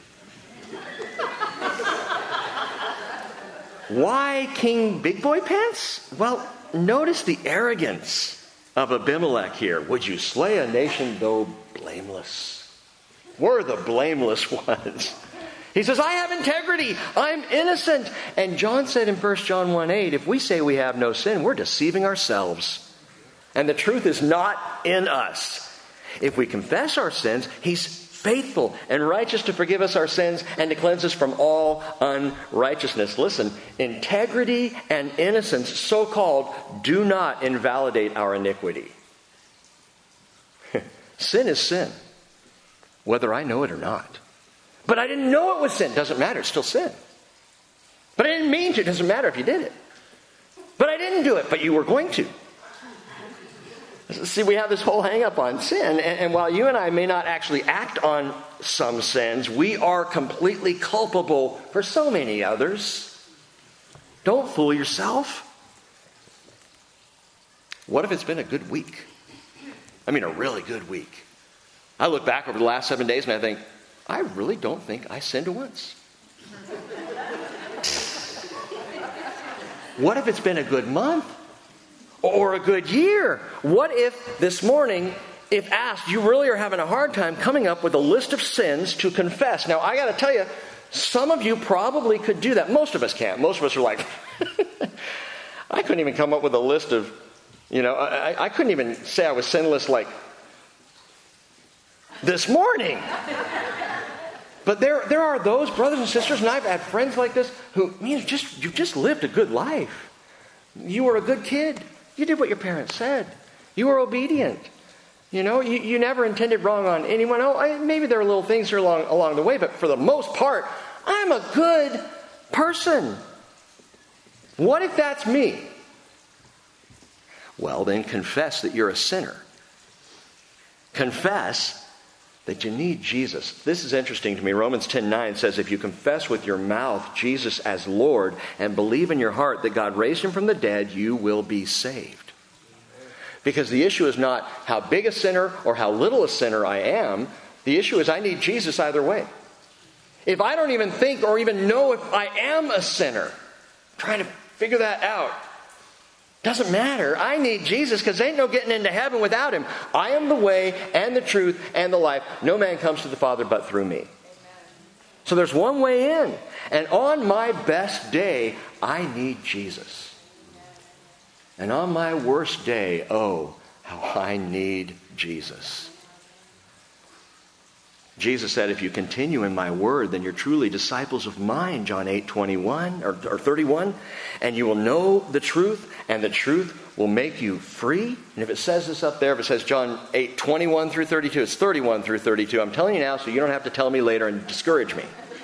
Why King Big Boy Pants? Well, notice the arrogance of Abimelech here. Would you slay a nation though blameless? We're the blameless ones. He says, I have integrity. I'm innocent. And John said in First John one eight, if we say we have no sin, we're deceiving ourselves. And the truth is not in us. If we confess our sins, he's faithful and righteous to forgive us our sins and to cleanse us from all unrighteousness. Listen, integrity and innocence, so-called, do not invalidate our iniquity. Sin is sin, whether I know it or not. But I didn't know it was sin. Doesn't matter. It's still sin. But I didn't mean to. Doesn't matter if you did it. But I didn't do it. But you were going to. See, we have this whole hang-up on sin, and, and while you and I may not actually act on some sins, we are completely culpable for so many others. Don't fool yourself. What if it's been a good week? I mean, a really good week. I look back over the last seven days and I think, I really don't think I sinned once. What if it's been a good month? Or a good year? What if this morning, if asked, you really are having a hard time coming up with a list of sins to confess? Now, I got to tell you, some of you probably could do that. Most of us can't. Most of us are like, I couldn't even come up with a list of, you know, I, I couldn't even say I was sinless like this morning. But there, there are those brothers and sisters, and I've had friends like this who, man, just you just lived a good life. You were a good kid. You did what your parents said. You were obedient. You know, you, you never intended wrong on anyone. Oh, I, maybe there are little things here along, along the way, but for the most part, I'm a good person. What if that's me? Well, then confess that you're a sinner. Confess that you need Jesus. This is interesting to me. Romans ten nine says, if you confess with your mouth Jesus as Lord and believe in your heart that God raised him from the dead, you will be saved. Because the issue is not how big a sinner or how little a sinner I am. The issue is I need Jesus either way. If I don't even think or even know if I am a sinner, I'm trying to figure that out. Doesn't matter. I need Jesus because there ain't no getting into heaven without him. I am the way and the truth and the life. No man comes to the Father but through me. Amen. So there's one way in. And on my best day, I need Jesus. And on my worst day, oh, how I need Jesus. Jesus said, if you continue in my word, then you're truly disciples of mine, John eight twenty-one or, or thirty-one. And you will know the truth, and the truth will make you free. And if it says this up there, if it says John eight twenty-one through thirty-two, it's thirty-one through thirty-two. I'm telling you now so you don't have to tell me later and discourage me.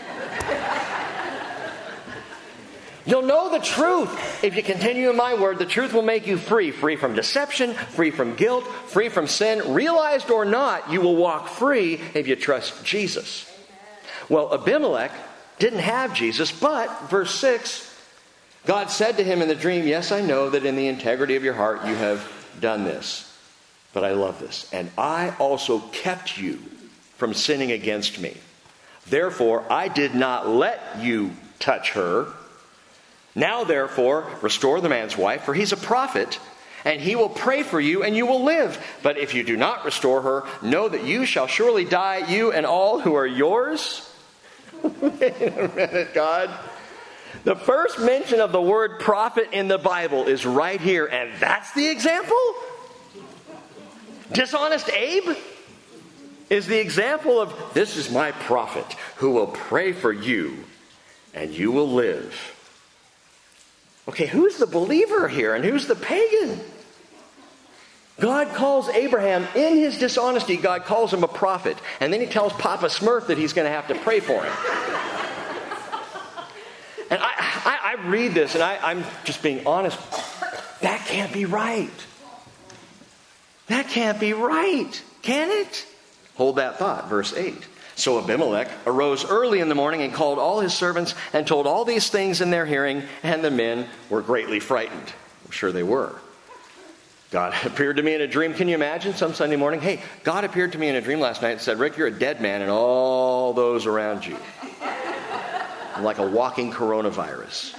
You'll know the truth if you continue in my word. The truth will make you free. Free from deception, free from guilt, free from sin. Realized or not, you will walk free if you trust Jesus. Well, Abimelech didn't have Jesus, but, verse six, God said to him in the dream, yes, I know that in the integrity of your heart you have done this. But I love this. And I also kept you from sinning against me. Therefore, I did not let you touch her. Now, therefore, restore the man's wife, for he's a prophet, and he will pray for you, and you will live. But if you do not restore her, know that you shall surely die, you and all who are yours. Wait a minute, God. The first mention of the word prophet in the Bible is right here, and that's the example? Dishonest Abe is the example of, this is my prophet who will pray for you, and you will live. Okay, who's the believer here and who's the pagan? God calls Abraham, in his dishonesty, God calls him a prophet. And then he tells Papa Smurf that he's going to have to pray for him. And I, I, I read this and I, I'm just being honest. That can't be right. That can't be right. Can it? Hold that thought. Verse eight. So Abimelech arose early in the morning and called all his servants and told all these things in their hearing, and the men were greatly frightened. I'm sure they were. God appeared to me in a dream. Can you imagine some Sunday morning? Hey, God appeared to me in a dream last night and said, Rick, you're a dead man and all those around you. I'm like a walking coronavirus.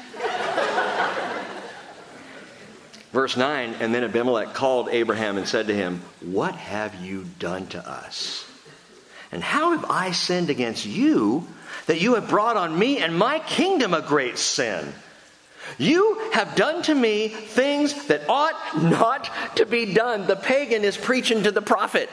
Verse nine, and then Abimelech called Abraham and said to him, what have you done to us? And how have I sinned against you that you have brought on me and my kingdom a great sin? You have done to me things that ought not to be done. The pagan is preaching to the prophet.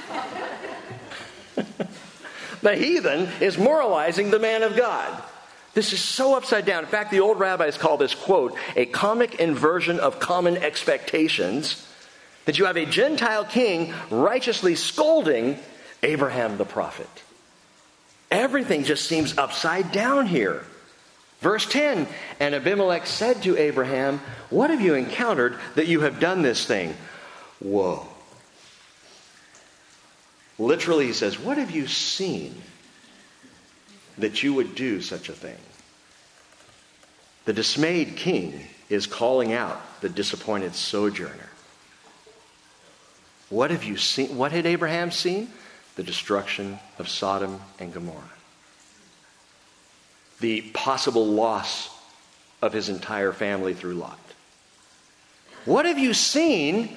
The heathen is moralizing the man of God. This is so upside down. In fact, the old rabbis call this, quote, a comic inversion of common expectations, that you have a Gentile king righteously scolding Abraham the prophet. Everything just seems upside down here. Verse ten, and Abimelech said to Abraham, what have you encountered that you have done this thing? Whoa. Literally, he says, what have you seen that you would do such a thing? The dismayed king is calling out the disappointed sojourner. What have you seen? What had Abraham seen? The destruction of Sodom and Gomorrah. The possible loss of his entire family through Lot. What have you seen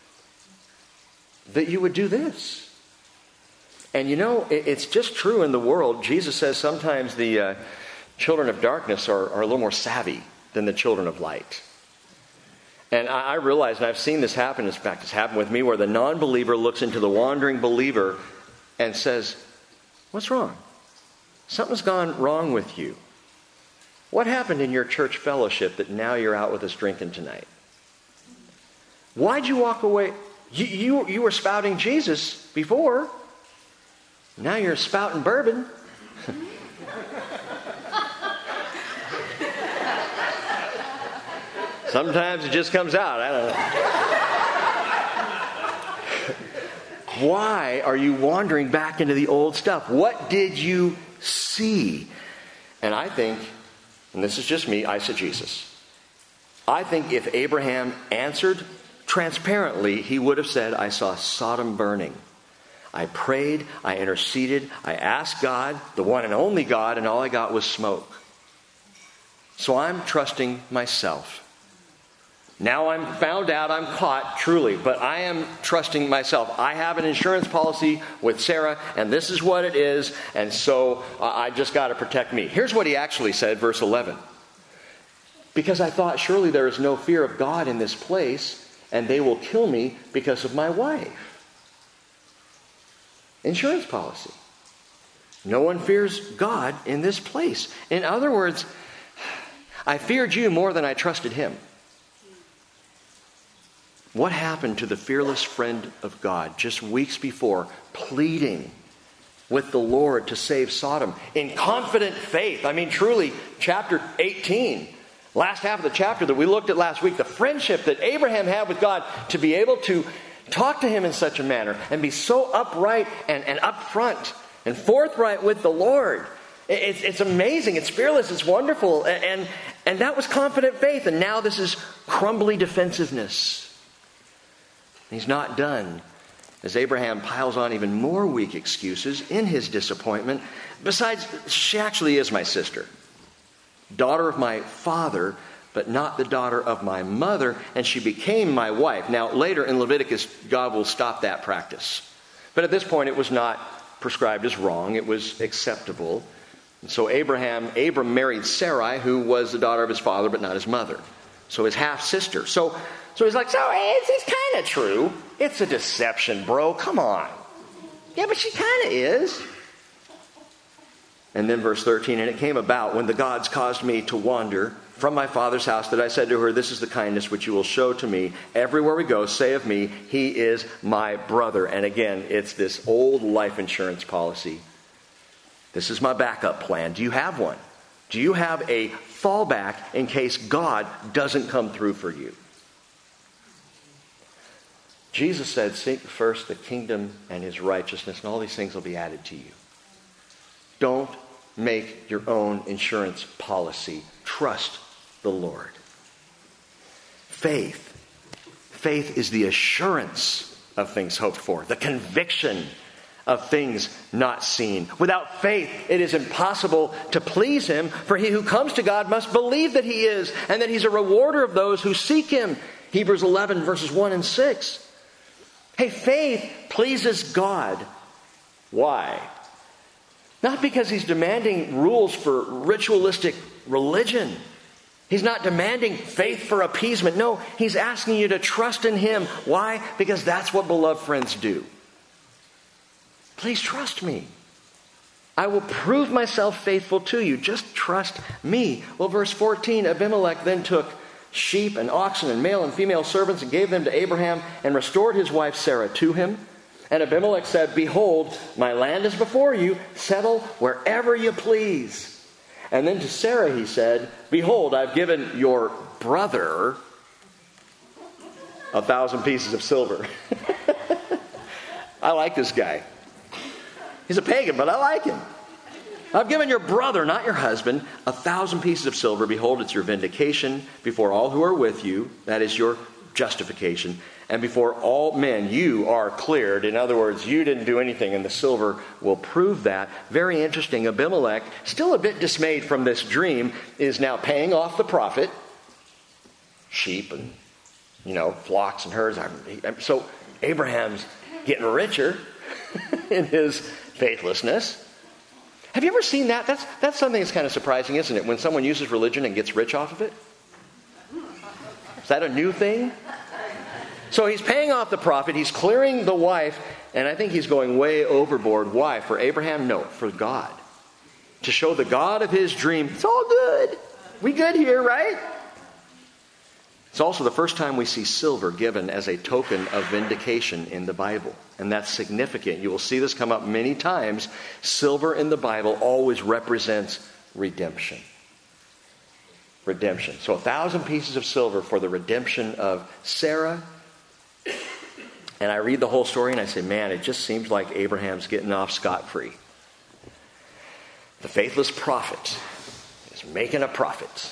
that you would do this? And you know, it's just true in the world. Jesus says sometimes the uh, children of darkness are, are a little more savvy than the children of light. And I, I realize, and I've seen this happen, in fact, it's happened with me, where the non-believer looks into the wandering believer and says, what's wrong? Something's gone wrong with you. What happened in your church fellowship that now you're out with us drinking tonight? Why'd you walk away? You, you, you were spouting Jesus before. Now you're spouting bourbon. Sometimes it just comes out. I don't know. Why are you wandering back into the old stuff? What did you see? And I think, and this is just me, eisegesis. I think if Abraham answered transparently, he would have said, I saw Sodom burning. I prayed, I interceded, I asked God, the one and only God, and all I got was smoke. So I'm trusting myself. Now I'm found out, I'm caught, truly, but I am trusting myself. I have an insurance policy with Sarah, and this is what it is, and so uh, I just got to protect me. Here's what he actually said, verse eleven. Because I thought, surely there is no fear of God in this place, and they will kill me because of my wife. Insurance policy. No one fears God in this place. In other words, I feared you more than I trusted him. What happened to the fearless friend of God just weeks before, pleading with the Lord to save Sodom in confident faith? I mean, truly, chapter eighteen, last half of the chapter that we looked at last week, the friendship that Abraham had with God to be able to talk to him in such a manner and be so upright and, and upfront and forthright with the Lord. It's, it's amazing. It's fearless. It's wonderful. And, and, and that was confident faith. And now this is crumbly defensiveness. He's not done, as Abraham piles on even more weak excuses in his disappointment. Besides, she actually is my sister, daughter of my father, but not the daughter of my mother, and she became my wife. Now, later in Leviticus, God will stop that practice. But at this point, it was not prescribed as wrong. It was acceptable. And so Abraham, Abram married Sarai, who was the daughter of his father, but not his mother. So his half-sister. So, so he's like, so it's, it's kind of true. It's a deception, bro. Come on. Yeah, but she kind of is. And then verse thirteen, and it came about when the gods caused me to wander from my father's house that I said to her, this is the kindness which you will show to me. Everywhere we go, say of me, he is my brother. And again, it's this old life insurance policy. This is my backup plan. Do you have one? Do you have a fallback in case God doesn't come through for you? Jesus said, seek first the kingdom and his righteousness, and all these things will be added to you. Don't make your own insurance policy. Trust the Lord. Faith. Faith is the assurance of things hoped for, the conviction of things not seen. Without faith, it is impossible to please him, for he who comes to God must believe that he is, and that he's a rewarder of those who seek him. Hebrews eleven, verses one and six. Hey, faith pleases God. Why? Not because he's demanding rules for ritualistic religion. He's not demanding faith for appeasement. No, he's asking you to trust in him. Why? Because that's what beloved friends do. Please trust me. I will prove myself faithful to you. Just trust me. Well, verse fourteen, Abimelech then took sheep and oxen and male and female servants and gave them to Abraham and restored his wife Sarah to him. And Abimelech said, behold, my land is before you. Settle wherever you please. And then to Sarah he said, behold, I've given your brother a thousand pieces of silver. I like this guy. He's a pagan, but I like him. I've given your brother, not your husband, a thousand pieces of silver. Behold, it's your vindication before all who are with you. That is your justification. And before all men, you are cleared. In other words, you didn't do anything, and the silver will prove that. Very interesting. Abimelech, still a bit dismayed from this dream, is now paying off the prophet. Sheep and, you know, flocks and herds. So Abraham's getting richer in his faithlessness. Have you ever seen that? That's, that's something that's kind of surprising, isn't it? When someone uses religion and gets rich off of it? Is that a new thing? So he's paying off the prophet. He's clearing the wife. And I think he's going way overboard. Why? For Abraham? No, for God. To show the God of his dream, it's all good. We good here, right? It's also the first time we see silver given as a token of vindication in the Bible. And that's significant. You will see this come up many times. Silver in the Bible always represents redemption. Redemption. So a thousand pieces of silver for the redemption of Sarah. And I read the whole story and I say, man, it just seems like Abraham's getting off scot-free. The faithless prophet is making a profit.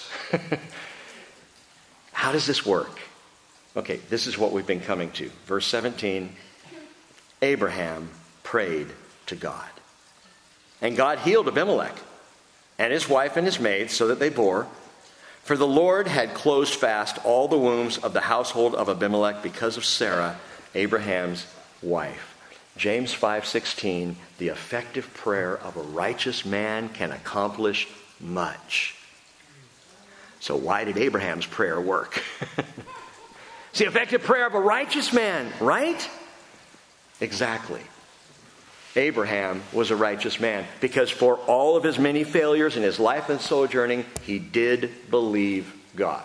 How does this work? Okay, this is what we've been coming to. Verse seventeen, Abraham prayed to God. And God healed Abimelech and his wife and his maids so that they bore. For the Lord had closed fast all the wombs of the household of Abimelech because of Sarah, Abraham's wife. James five sixteen, the effective prayer of a righteous man can accomplish much. So why did Abraham's prayer work? It's the effective prayer of a righteous man, right? Exactly. Abraham was a righteous man because for all of his many failures in his life and sojourning, he did believe God.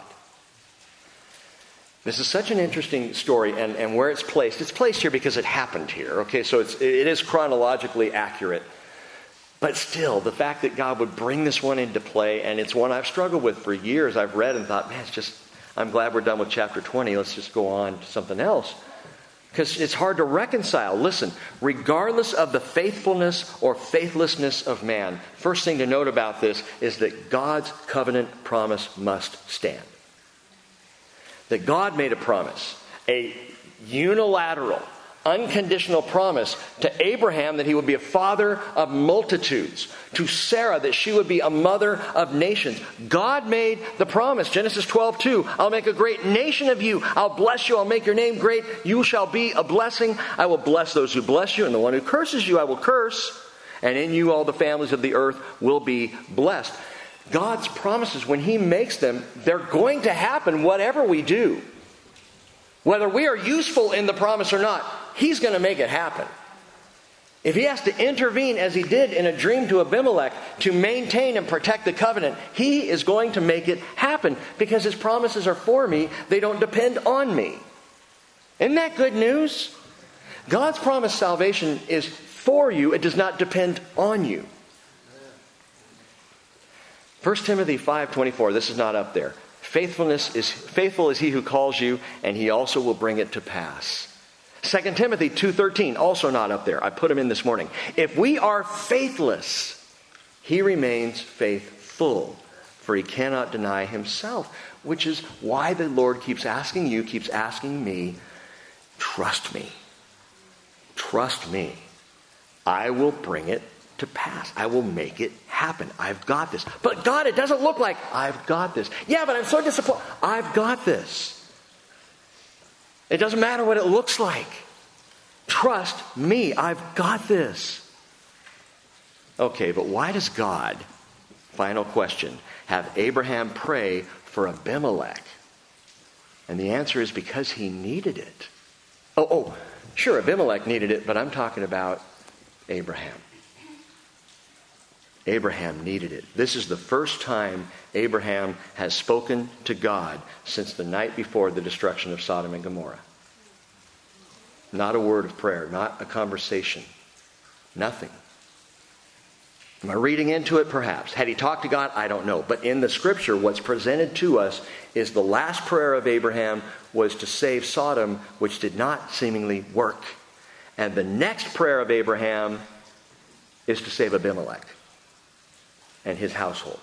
This is such an interesting story, and, and where it's placed, it's placed here because it happened here. Okay, so it's, it is chronologically accurate. But still, the fact that God would bring this one into play, and it's one I've struggled with for years. I've read and thought, man, it's just, I'm glad we're done with chapter twenty. Let's just go on to something else. Because it's hard to reconcile. Listen, regardless of the faithfulness or faithlessness of man, first thing to note about this is that God's covenant promise must stand. That God made a promise, a unilateral, unconditional promise to Abraham that he would be a father of multitudes, to Sarah that she would be a mother of nations. God made the promise. Genesis twelve two, I'll make a great nation of you. I'll bless you. I'll make your name great. You shall be a blessing. I will bless those who bless you, and the one who curses you I will curse. And in you all the families of the earth will be blessed. God's promises, when he makes them, they're going to happen whatever we do. Whether we are useful in the promise or not, he's going to make it happen. If he has to intervene as he did in a dream to Abimelech to maintain and protect the covenant, he is going to make it happen because his promises are for me. They don't depend on me. Isn't that good news? God's promised salvation is for you. It does not depend on you. First Timothy five twenty-four, this is not up there. Faithfulness is faithful is he who calls you, and he also will bring it to pass. Second Timothy two thirteen, also not up there. I put him in this morning. If we are faithless, he remains faithful, for he cannot deny himself. Which is why the Lord keeps asking you, keeps asking me, trust me. Trust me. I will bring it to pass. I will make it happen. I've got this. But God, it doesn't look like I've got this. Yeah, but I'm so disappointed. I've got this. It doesn't matter what it looks like. Trust me. I've got this. Okay, but why does God, final question, have Abraham pray for Abimelech? And the answer is because he needed it. Oh, oh, sure, Abimelech needed it, but I'm talking about Abraham. Abraham needed it. This is the first time Abraham has spoken to God since the night before the destruction of Sodom and Gomorrah. Not a word of prayer, not a conversation, nothing. Am I reading into it? Perhaps. Had he talked to God? I don't know. But in the scripture, what's presented to us is the last prayer of Abraham was to save Sodom, which did not seemingly work. And the next prayer of Abraham is to save Abimelech and his household.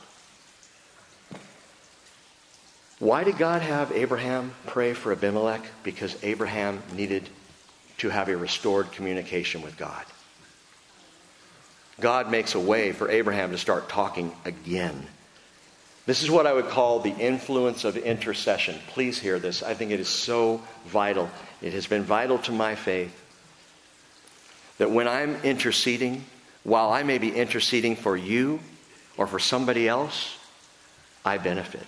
Why did God have Abraham pray for Abimelech? Because Abraham needed to have a restored communication with God. God makes a way for Abraham to start talking again. This is what I would call the influence of intercession. Please hear this. I think it is so vital. It has been vital to my faith that when I'm interceding, while I may be interceding for you or for somebody else, I benefit.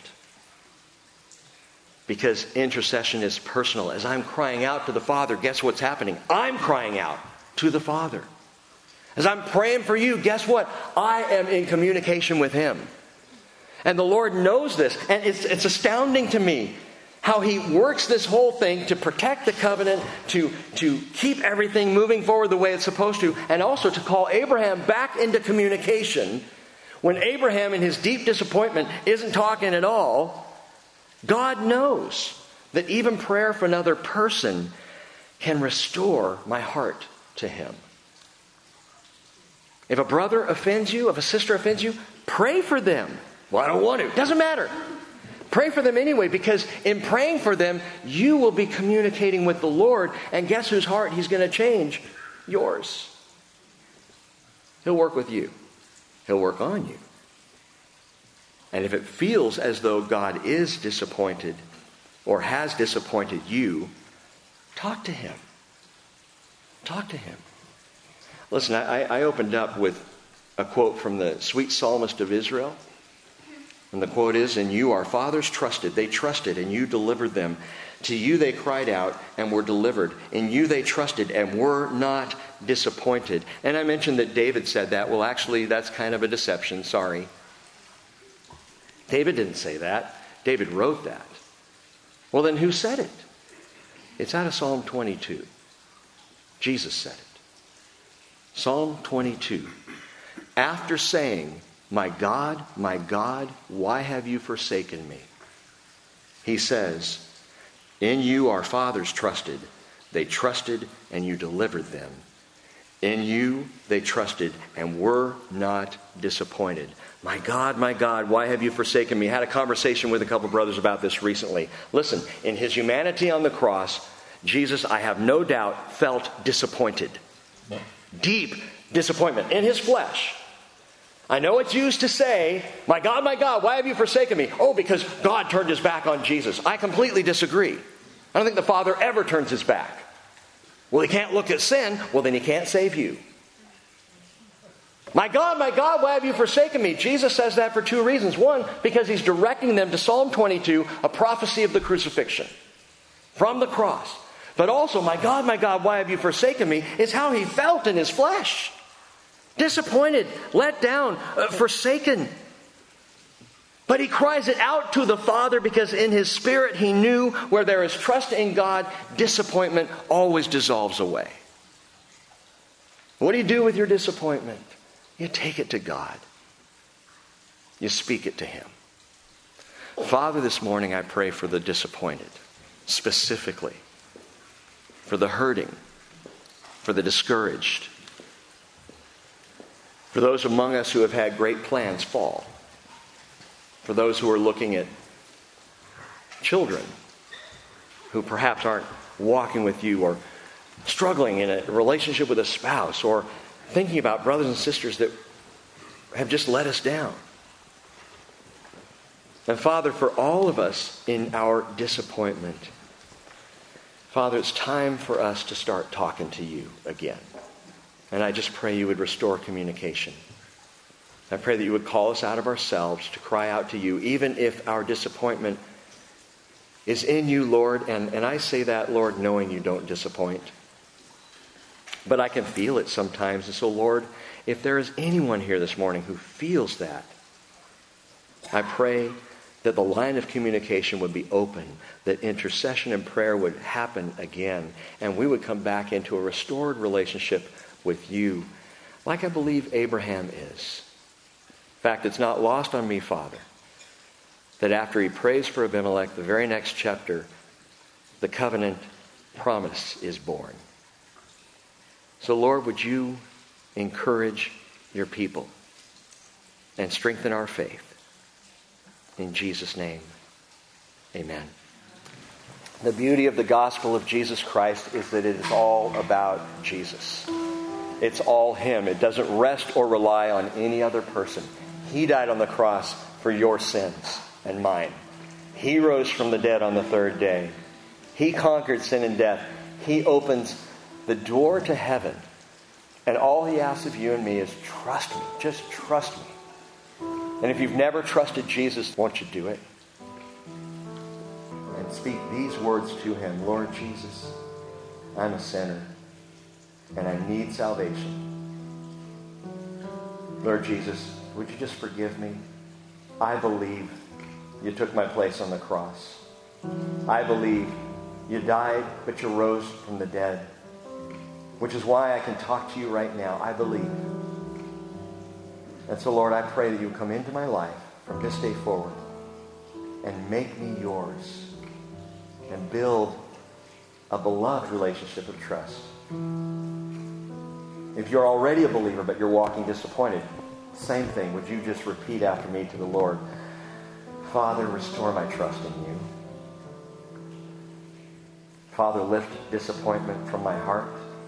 Because intercession is personal. As I'm crying out to the Father, guess what's happening? I'm crying out to the Father. As I'm praying for you, guess what? I am in communication with Him. And the Lord knows this. And it's, it's astounding to me how He works this whole thing to protect the covenant, to, to keep everything moving forward the way it's supposed to, and also to call Abraham back into communication when Abraham, in his deep disappointment, isn't talking at all. God knows that even prayer for another person can restore my heart to Him. If a brother offends you, if a sister offends you, pray for them. Well, I don't want to. Doesn't matter. Pray for them anyway, because in praying for them, you will be communicating with the Lord, and guess whose heart He's going to change? Yours. He'll work with you. He'll work on you. And if it feels as though God is disappointed or has disappointed you, talk to Him. Talk to Him. Listen, I, I opened up with a quote from the sweet psalmist of Israel. And the quote is, "And you, our fathers, trusted. They trusted, and you delivered them. To you they cried out and were delivered. In you they trusted and were not disappointed." And I mentioned that David said that. Well, actually, that's kind of a deception. Sorry. David didn't say that. David wrote that. Well, then who said it? It's out of Psalm twenty-two. Jesus said it. Psalm twenty-two. After saying, "My God, my God, why have you forsaken me?" He says, "In you our fathers trusted. They trusted and you delivered them. In you they trusted and were not disappointed." My God, my God, why have you forsaken me? I had a conversation with a couple brothers about this recently. Listen, in His humanity on the cross, Jesus, I have no doubt, felt disappointed. Deep disappointment in His flesh. I know it's used to say, "My God, my God, why have you forsaken me?" Oh, because God turned His back on Jesus. I completely disagree. I don't think the Father ever turns His back. Well, He can't look at sin. Well, then He can't save you. My God, my God, why have you forsaken me? Jesus says that for two reasons. One, because He's directing them to Psalm twenty-two, a prophecy of the crucifixion from the cross. But also, my God, my God, why have you forsaken me, is how He felt in His flesh. Disappointed, let down, uh, forsaken. But He cries it out to the Father because in His spirit He knew where there is trust in God, disappointment always dissolves away. What do you do with your disappointment? You take it to God. You speak it to Him. Father, this morning I pray for the disappointed, specifically for the hurting, for the discouraged, for those among us who have had great plans fall, for those who are looking at children who perhaps aren't walking with you, or struggling in a relationship with a spouse, or thinking about brothers and sisters that have just let us down. And Father, for all of us in our disappointment, Father, it's time for us to start talking to you again. And I just pray you would restore communication. I pray that you would call us out of ourselves to cry out to you, even if our disappointment is in you, Lord. And, and I say that, Lord, knowing you don't disappoint. But I can feel it sometimes. And so, Lord, if there is anyone here this morning who feels that, I pray that the line of communication would be open, that intercession and prayer would happen again, and we would come back into a restored relationship with you, like I believe Abraham is. In fact, it's not lost on me, Father, that after he prays for Abimelech, the very next chapter, the covenant promise is born. So, Lord, would you encourage your people and strengthen our faith. In Jesus' name, amen. The beauty of the gospel of Jesus Christ is that it is all about Jesus. It's all Him. It doesn't rest or rely on any other person. He died on the cross for your sins and mine. He rose from the dead on the third day. He conquered sin and death. He opens the door to heaven. And all He asks of you and me is trust me. Just trust me. And if you've never trusted Jesus, won't you do it? And speak these words to Him. Lord Jesus, I'm a sinner and I need salvation. Lord Jesus, would you just forgive me? I believe you took my place on the cross. I believe you died, but you rose from the dead, which is why I can talk to you right now. I believe. And so, Lord, I pray that you come into my life from this day forward and make me yours and build a beloved relationship of trust. If you're already a believer but you're walking disappointed, same thing. Would you just repeat after me to the Lord? Father, restore my trust in you. Father, lift disappointment from my heart.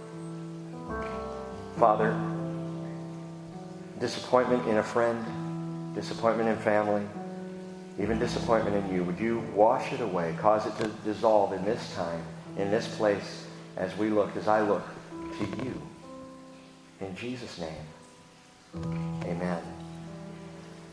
Father, disappointment in a friend, disappointment in family, even disappointment in you, would you wash it away, cause it to dissolve in this time, in this place, as we look, as I look to you. In Jesus' name, amen.